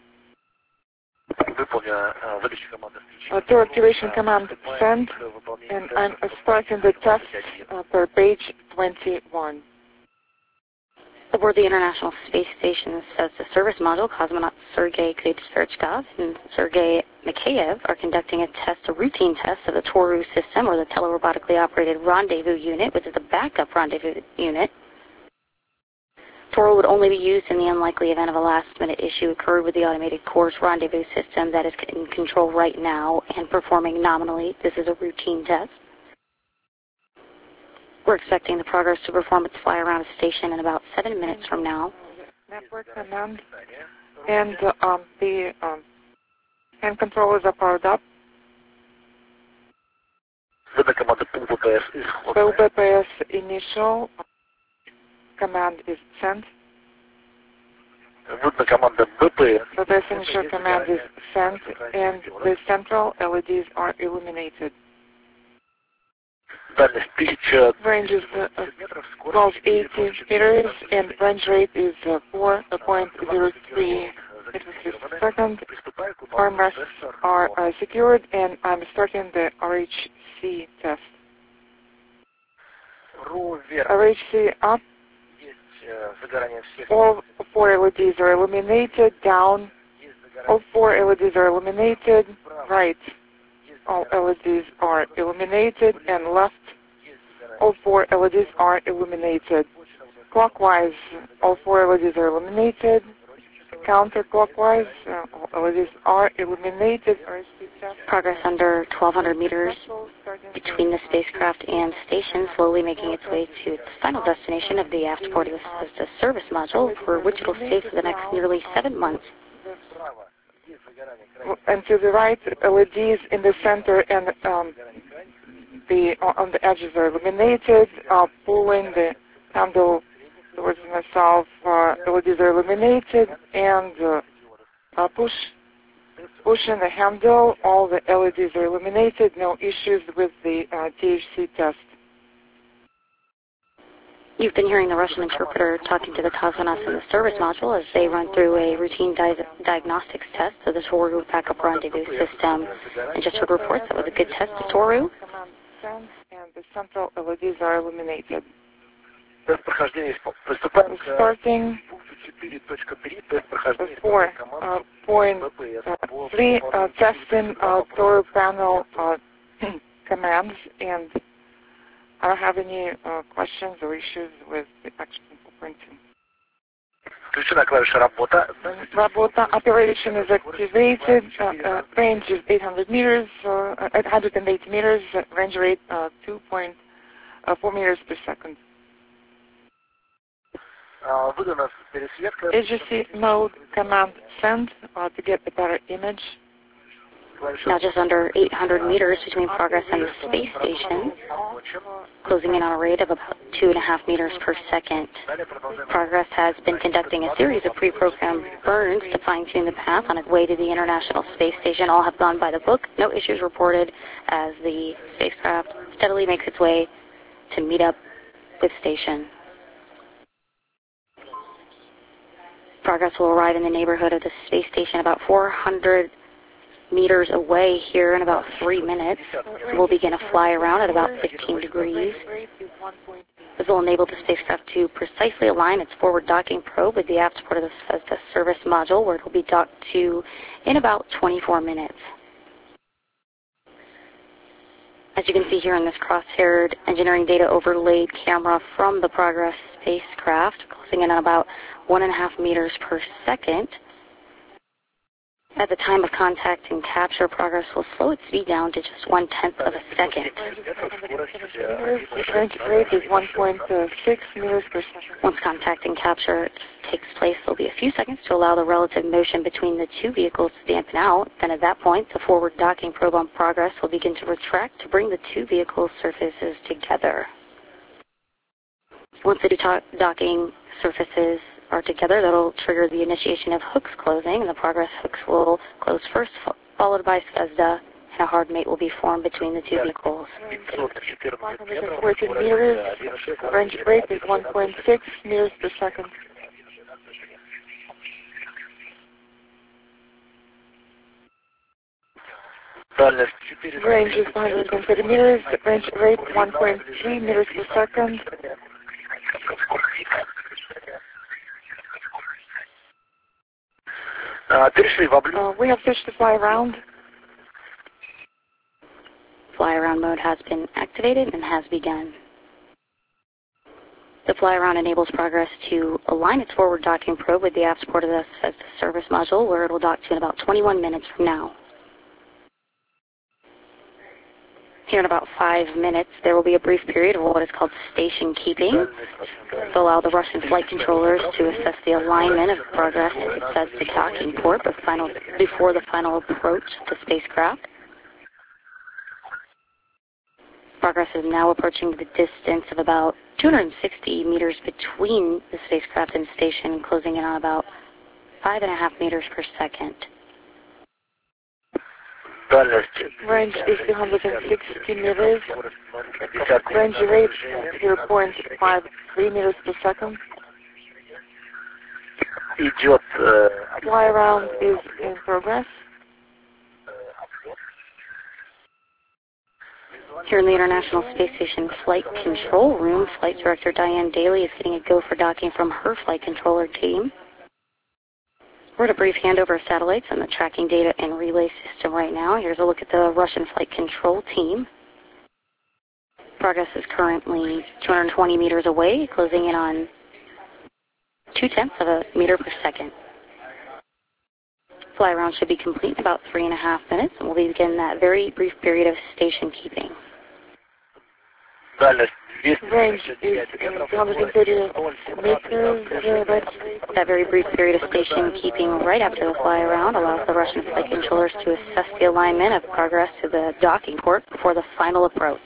Toru activation command sent, and I'm starting the test per page 21. Aboard the International Space Station says the service module, cosmonauts Sergei Kudzyrchkov and Sergei Mikhaev are conducting a routine test of the Toru system, or the telerobotically operated rendezvous unit, which is the backup rendezvous unit. Toru would only be used in the unlikely event of a last-minute issue occurred with the automated Core's rendezvous system that is in control right now and performing nominally. This is a routine test. We're expecting the Progress to perform its fly around the station in about 7 minutes from now. Network command and the hand controllers are powered up. BPS initial command is sent. BPS initial command is sent, and the central LEDs are illuminated. Range is 1280 meters, and range rate is 4.03 meters per second. Armrests are secured, and I'm starting the RHC test. RHC up. All 4 LEDs are illuminated. Down. All 4 LEDs are illuminated. Right. All LEDs are illuminated, and left, all 4 LEDs are illuminated. Clockwise, all 4 LEDs are illuminated. Counterclockwise, all LEDs are illuminated. Progress under 1,200 meters between the spacecraft and station, slowly making its way to its final destination of the aft port of the service module, for which it will stay for the next nearly 7 months. And to the right, LEDs in the center and on the edges are illuminated. Pulling the handle towards the south, LEDs are illuminated, and pushing the handle, all the LEDs are illuminated. No issues with the THC test. You've been hearing the Russian interpreter talking to the cosmonauts in the service module as they run through a routine diagnostics test of the Toru backup rendezvous system. And just heard reports that was a good test of Toru. And the central LEDs are illuminated. Starting before point 3, testing door panel commands, and I don't have any questions or issues with the action printing. Работа operation is activated. Range is 800 meters, 880 meters. Range rate 2.4 meters per second. Agency mode command send to get a better image. Now just under 800 meters between Progress and the space station, closing in on a rate of about 2.5 meters per second. Progress has been conducting a series of pre-programmed burns to fine-tune the path on its way to the International Space Station. All have gone by the book. No issues reported as the spacecraft steadily makes its way to meet up with station. Progress will arrive in the neighborhood of the space station about 400 meters away here in about 3 minutes. We'll begin a fly around at about 15 degrees. This will enable the spacecraft to precisely align its forward docking probe with the aft support of the service module, where it will be docked to in about 24 minutes. As you can see here in this cross-haired engineering data overlaid camera from the Progress spacecraft, closing in on about 1.5 meters per second. At the time of contact and capture, Progress will slow its speed down to just 1/10 of a second. Range rate is 1.6 meters per second. Once contact and capture takes place, there will be a few seconds to allow the relative motion between the two vehicles to dampen out. Then at that point, the forward docking probe on Progress will begin to retract to bring the two vehicles' surfaces together. Once the two docking surfaces are together, that'll trigger the initiation of hooks closing, and the Progress hooks will close first, followed by SFESDA, and a hard mate will be formed between the two vehicles. 114 meters, range rate is 1.6 meters per second. Range is 130 meters, range rate 1.3 meters per second. We have fish to fly around. Fly around mode has been activated and has begun. The fly around enables Progress to align its forward docking probe with the aft support of the service module, where it will dock to in about 21 minutes from now. Here in about 5 minutes, there will be a brief period of what is called station keeping to allow the Russian flight controllers to assess the alignment of Progress as it says the docking port before the final approach of the spacecraft. Progress is now approaching the distance of about 260 meters between the spacecraft and station, closing in on about 5.5 meters per second. Range is 260 meters. Range rate 0.53 meters per second. Fly around is in progress. Here in the International Space Station Flight Control Room, Flight Director Diane Daly is getting a go for docking from her flight controller team. We're at a brief handover of satellites and the tracking data and relay system right now. Here's a look at the Russian flight control team. Progress is currently 220 meters away, closing in on 0.2 of a meter per second. Fly around should be complete in about 3.5 minutes, and we'll begin that very brief period of station keeping. Range is 230 meters. That very brief period of station keeping right after the fly around allows the Russian flight controllers to assess the alignment of Progress to the docking port before the final approach.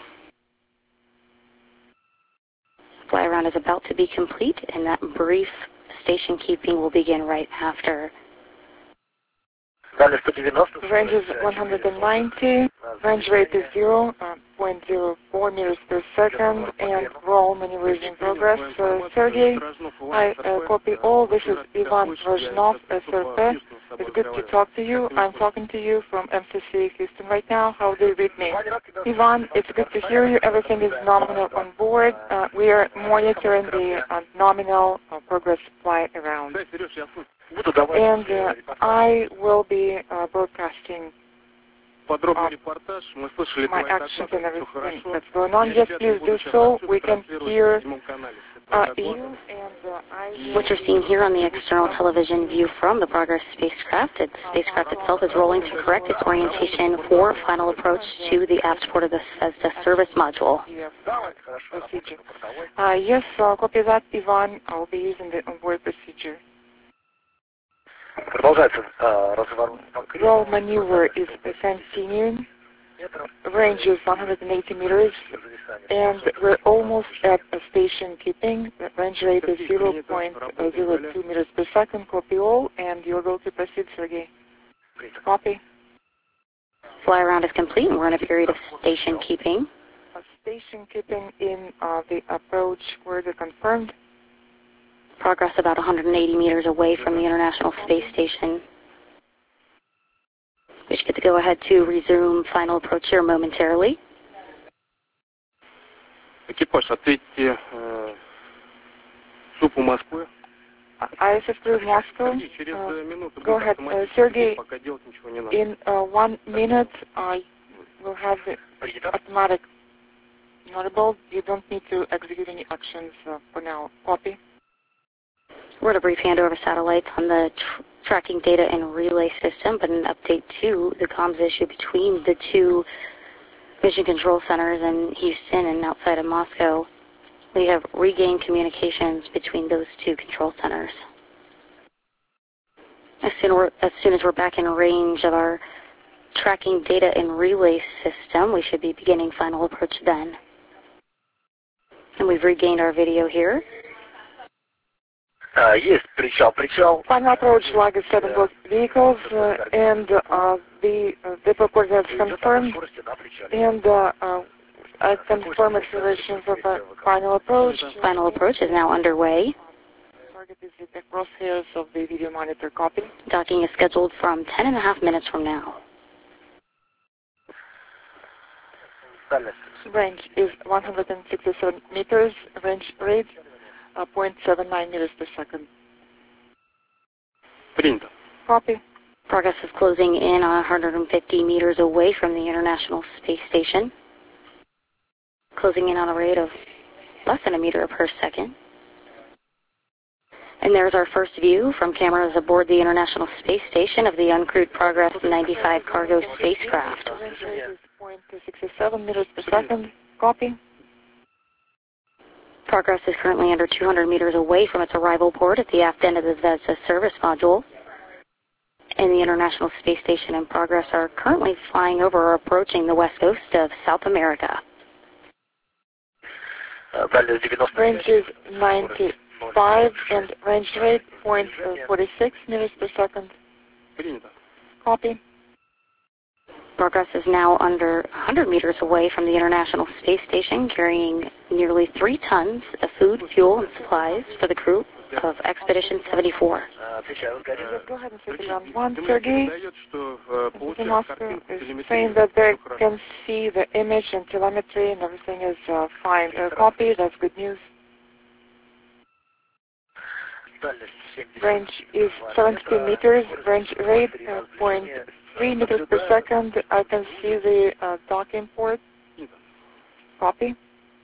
Fly around is about to be complete, and that brief station keeping will begin right after. Range is 190. Range rate is 0.04 meters per second, and roll maneuvers in progress. Sergey, I copy all. This is Ivan Rojnov, SRP. It's good to talk to you. I'm talking to you from MCC Houston right now. How do you read me? Ivan, it's good to hear you. Everything is nominal on board. We are monitoring the nominal progress flight around. And I will be broadcasting my actions and everything that's going on. Yes, please do so. We can hear you. What you're seeing here on the external television view from the Progress spacecraft, the spacecraft itself is rolling to correct its orientation for final approach to the aft port of the Zvezda service module. Yes, copy that, Ivan. I'll be using the onboard procedure. Roll maneuver is continuing. Range is 180 meters, and we're almost at a station keeping. The range rate is 0.02 meters per second. Copy all, and you're able to proceed, Sergey. Copy. Fly around is complete, and we're in a period of station keeping. Station keeping in the approach where they confirmed. Progress about 180 meters away from the International Space Station. We should get the go-ahead to resume final approach here momentarily. Экипаж, ответьте СУПу Москвы. ISS Moscow. Go ahead, Sergey. In 1 minute, we'll have the automatic notable. You don't need to execute any actions for now. Copy. We're at a brief handover satellites on the tracking data and relay system, but an update to the comms issue between the two mission control centers in Houston and outside of Moscow. We have regained communications between those two control centers. As soon as we're back in range of our tracking data and relay system, we should be beginning final approach then. And we've regained our video here. Yes, причал. Final approach lag is 7 both vehicles, and the purpose has confirmed, and I confirm accelerations of a final approach. Final approach is now underway. Target is in the crosshairs of the video monitor. Copy. Docking is scheduled from 10.5 minutes from now. Range is 167 meters. Range rate 0.79 meters per second. Принято. Copy. Progress is closing in 150 meters away from the International Space Station. Closing in on a rate of less than a meter per second. And there's our first view from cameras aboard the International Space Station of the uncrewed Progress 95 cargo spacecraft. Range rate is 0.67 meters per second. Copy. Progress is currently under 200 meters away from its arrival port at the aft end of the Zvezda service module. And the International Space Station and Progress are currently flying over or approaching the west coast of South America. Range is 95 and range rate 0.46 meters per second. Copy. Progress is now under 100 meters away from the International Space Station, carrying nearly 3 tons of food, fuel, and supplies for the crew of Expedition 74. Go ahead and take it round 1, Sergey. Mr. Moscow is saying that they can see the image and telemetry and everything is fine. Copy, that's good news. Range is 72 meters, range rate 0.3 meters per second. I can see the docking port. Copy.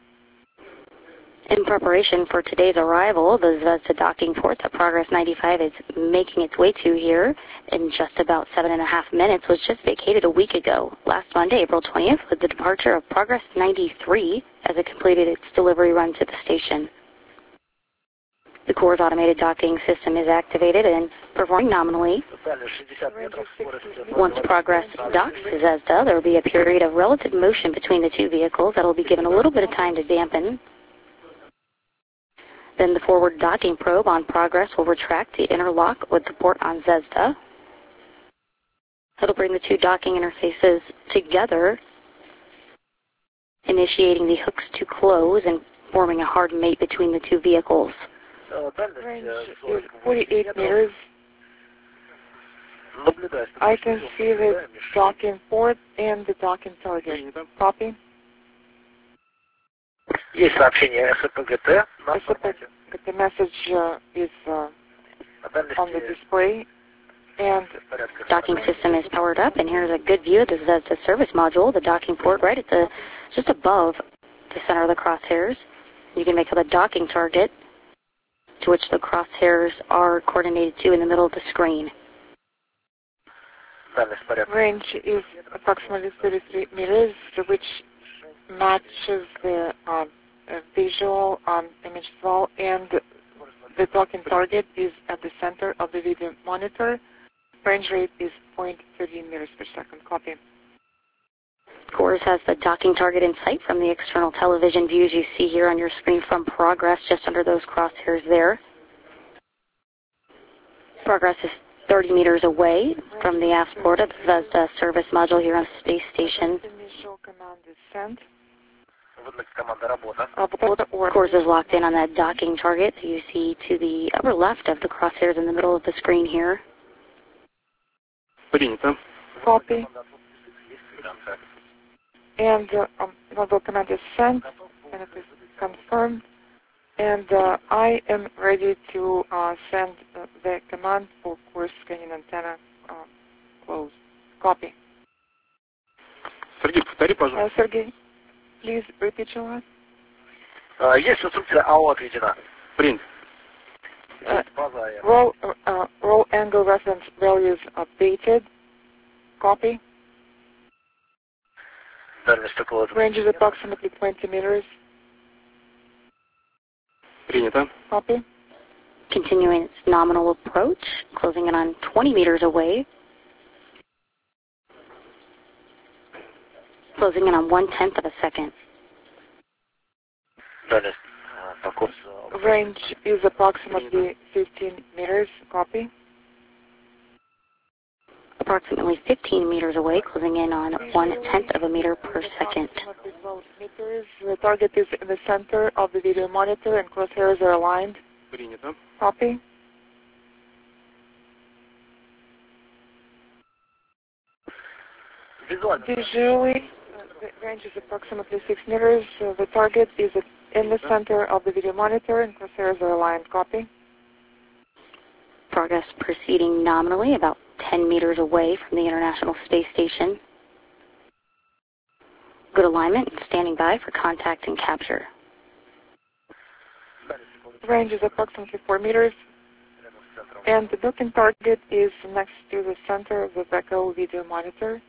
In preparation for today's arrival, the Zvezda docking port that Progress 95 is making its way to here in just about 7.5 minutes was just vacated a week ago, last Monday, April 20th, with the departure of Progress 93 as it completed its delivery run to the station. The Corps' automated docking system is activated and performing nominally. Once Progress docks Zvezda, there will be a period of relative motion between the two vehicles that will be given a little bit of time to dampen. Then the forward docking probe on Progress will retract the interlock with the port on Zvezda. It'll bring the two docking interfaces together, initiating the hooks to close and forming a hard mate between the two vehicles. Range is 48 meters. I can see the docking port and the docking target. Copy. Есть сообщение СПГТ. The message is on the display. And docking system is powered up, and here's a good view. This is the service module, the docking port, right at just above the center of the crosshairs. You can make out the docking target, to which the crosshairs are coordinated to in the middle of the screen. Range is approximately 33 meters, which matches the visual image as well, and the docking target is at the center of the video monitor. Range rate is 0.13 meters per second. Copy. CORS has the docking target in sight from the external television views you see here on your screen from Progress, just under those crosshairs there. Progress is 30 meters away from the aft port of the Zvezda service module here on the space station. Initial command is sent. CORS is locked in on that docking target that you see to the upper left of the crosshairs in the middle of the screen here. Copy. And module command is sent, and it is confirmed. And I am ready to send the command for CORS scanning antenna close. Copy. Sergey, please repeat your last. Есть инструкция АО отведена. Принт. Roll angle reference values updated. Copy. Range is approximately 20 meters. Принято. Copy. Continuing its nominal approach, closing in on 20 meters away. Closing in on 1/10 of a second. Range is approximately 15 meters. Copy. Approximately 15 meters away, closing in on 1/10 of a meter per second. The target is in the center of the video monitor and crosshairs are aligned. Copy. Visually, the range is approximately 6 meters. The target is in the center of the video monitor and crosshairs are aligned. Copy. Progress proceeding nominally about 10 meters away from the International Space Station. Good alignment and standing by for contact and capture. Range is approximately 4 meters. And the docking target is next to the center of the VECO video monitor.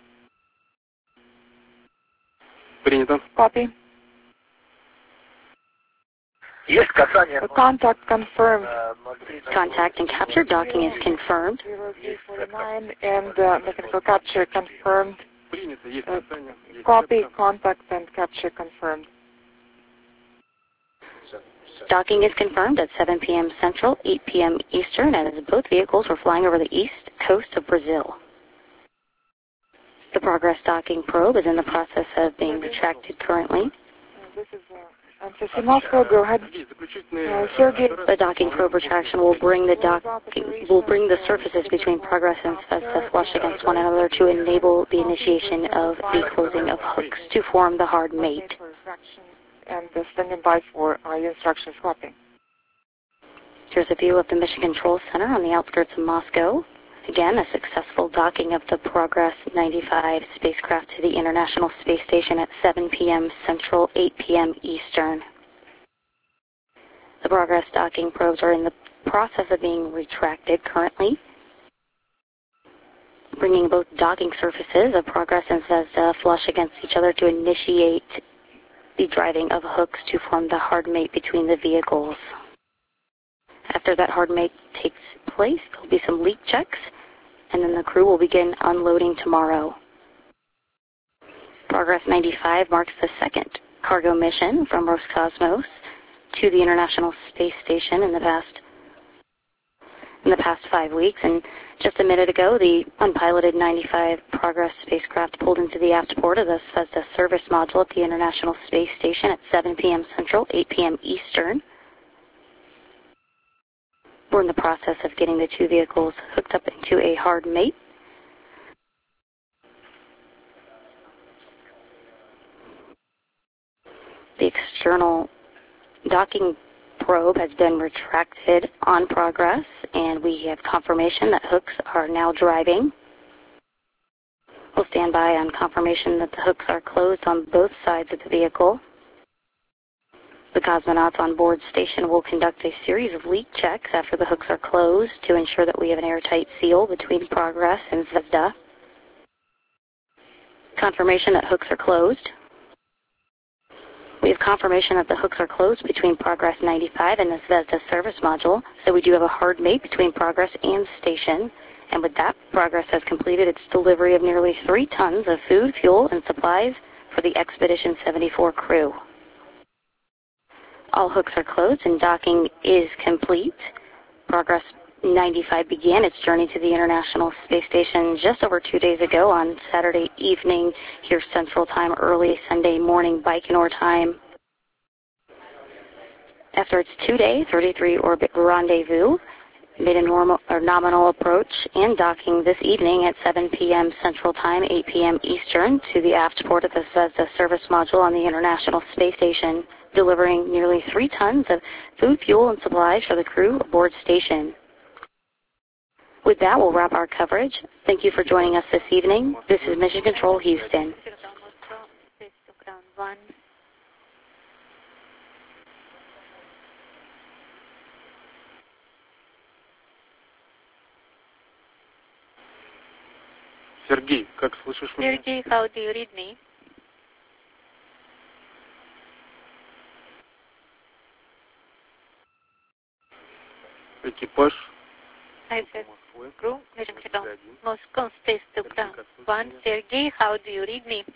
Принято. Copy. Есть касание. Contact confirmed. Contact and capture docking is confirmed. 049 and mechanical capture confirmed. Copy, contact and capture confirmed. Docking is confirmed at 7 p.m. Central, 8 p.m. Eastern, as both vehicles were flying over the east coast of Brazil. The Progress docking probe is in the process of being retracted currently. This is MCC Moscow. Go ahead. Sergey. The docking probe retraction will bring the surfaces between Progress and Zvezda flush against one another to enable the initiation of the closing of hooks to form the hard mate. And standing by for instructions. Copy. Here's a view of the Mission Control Center on the outskirts of Moscow. Again, a successful docking of the Progress 95 spacecraft to the International Space Station at 7 p.m. Central, 8 p.m. Eastern. The Progress docking probes are in the process of being retracted currently, bringing both docking surfaces of Progress and Zvezda flush against each other to initiate the driving of hooks to form the hard mate between the vehicles. After that hard mate takes place, there will be some leak checks, and then the crew will begin unloading tomorrow. Progress 95 marks the second cargo mission from Roscosmos to the International Space Station in the past 5 weeks. And just a minute ago, the unpiloted 95 Progress spacecraft pulled into the aft port of the Zvezda service module at the International Space Station at 7 p.m. Central, 8 p.m. Eastern. We're in the process of getting the two vehicles hooked up into a hard mate. The external docking probe has been retracted on progress, and we have confirmation that hooks are now driving. We'll stand by on confirmation that the hooks are closed on both sides of the vehicle. The cosmonauts on board station will conduct a series of leak checks after the hooks are closed to ensure that we have an airtight seal between Progress and Zvezda. Confirmation that hooks are closed. We have confirmation that the hooks are closed between Progress 95 and the Zvezda service module, so we do have a hard mate between Progress and station. And with that, Progress has completed its delivery of nearly 3 tons of food, fuel, and supplies for the Expedition 74 crew. All hooks are closed and docking is complete. Progress 95 began its journey to the International Space Station just over 2 days ago on Saturday evening here Central Time, early Sunday morning Baikonur time. After its 2-day 33-orbit rendezvous, made a nominal approach and docking this evening at 7 p.m. Central Time, 8 p.m. Eastern to the aft port of the Zvezda service module on the International Space Station, delivering nearly 3 tons of food, fuel, and supplies for the crew aboard station. With that, we'll wrap our coverage. Thank you for joining us this evening. This is Mission Control Houston. Сергей, как слышишь меня? Sergey, how do you read me? Экипаж. I said, crew, Mission Control, Moscow Space to Ground 1. Sergey, how do you read me?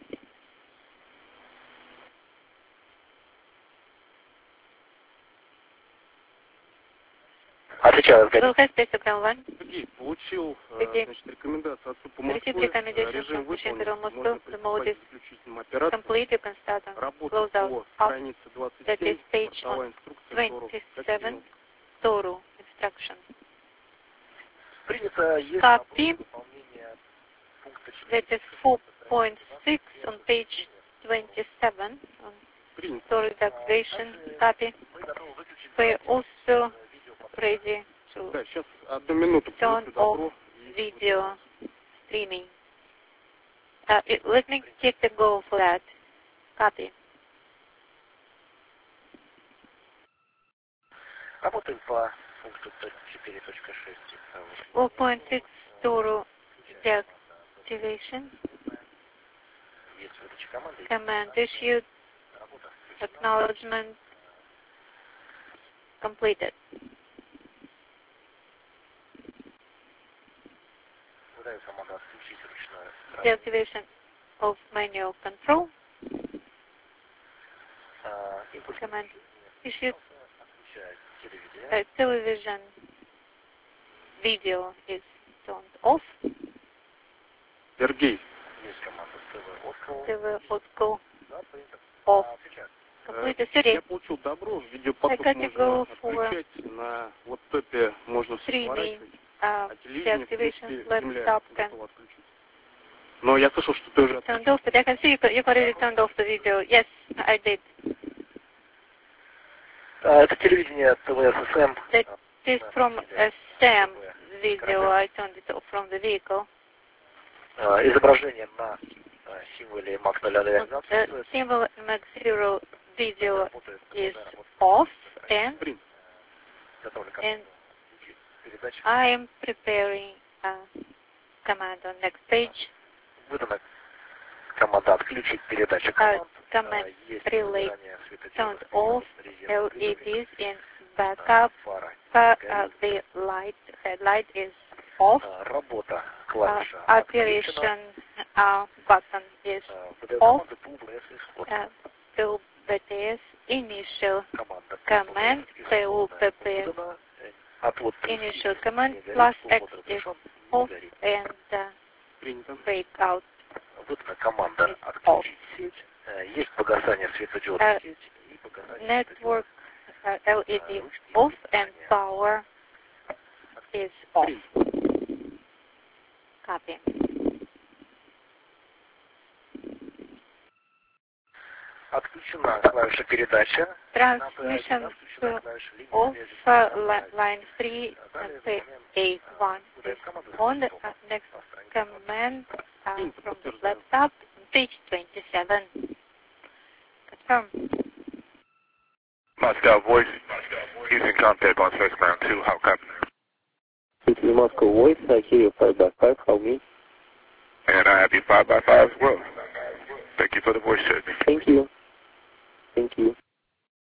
Отвечаю, Moscow Space to Ground 1. Сергей, получил рекомендацию от СУП Москвы. Режим выполнен. Можно приступать к заключительным операциям. Работа по странице 27, бортовая инструкция Тору. Instruction. Принято, есть Copy. That is 4.6 on page 27 on Toru taxation. Copy. We're also ready to turn off video streaming. Let me check the go for that. Copy. Работаем по пункту 4.6. 4.6 Toru deactivation. Command issued. Acknowledgement completed. Deactivation of manual control. Command issued. Television video is turned off. Сергей. TV audio off. Completely city. Я получил добро, видеопоток можно отключать, на лэптопе можно все сворачивать, а телевидение, в принципе, земля готова отключить. Но я слышал, что ты уже turned off, but I can see you already turned off the video. Yes, I did. Это телевидение ТВ-ССМ. That is from a SAM video. I turned it off from the vehicle. Изображение на символе MAX 019. Symbol MAX 0 video is off, and I am preparing a command on next page. Выдана команда отключить передачу команд. Command relay turned off, LEDs in backup, the headlight is off, operation button is off, PUBTS initial command, PUBTS initial command plus X is off and breakout команда отключить сеть. Есть погасание светодиодной сети и погасание network LED off and power is off. Copy. Отключена клавиша передача. Transmission to off line 3 A1 is on. The next command from the laptop, page 27. Confirm. Moscow voice, using contact on space ground 2, how copy? This is Moscow voice, I hear you 5x5, how me? And I have you 5x5 as well. Thank you for the voice check. Thank you. Thank you.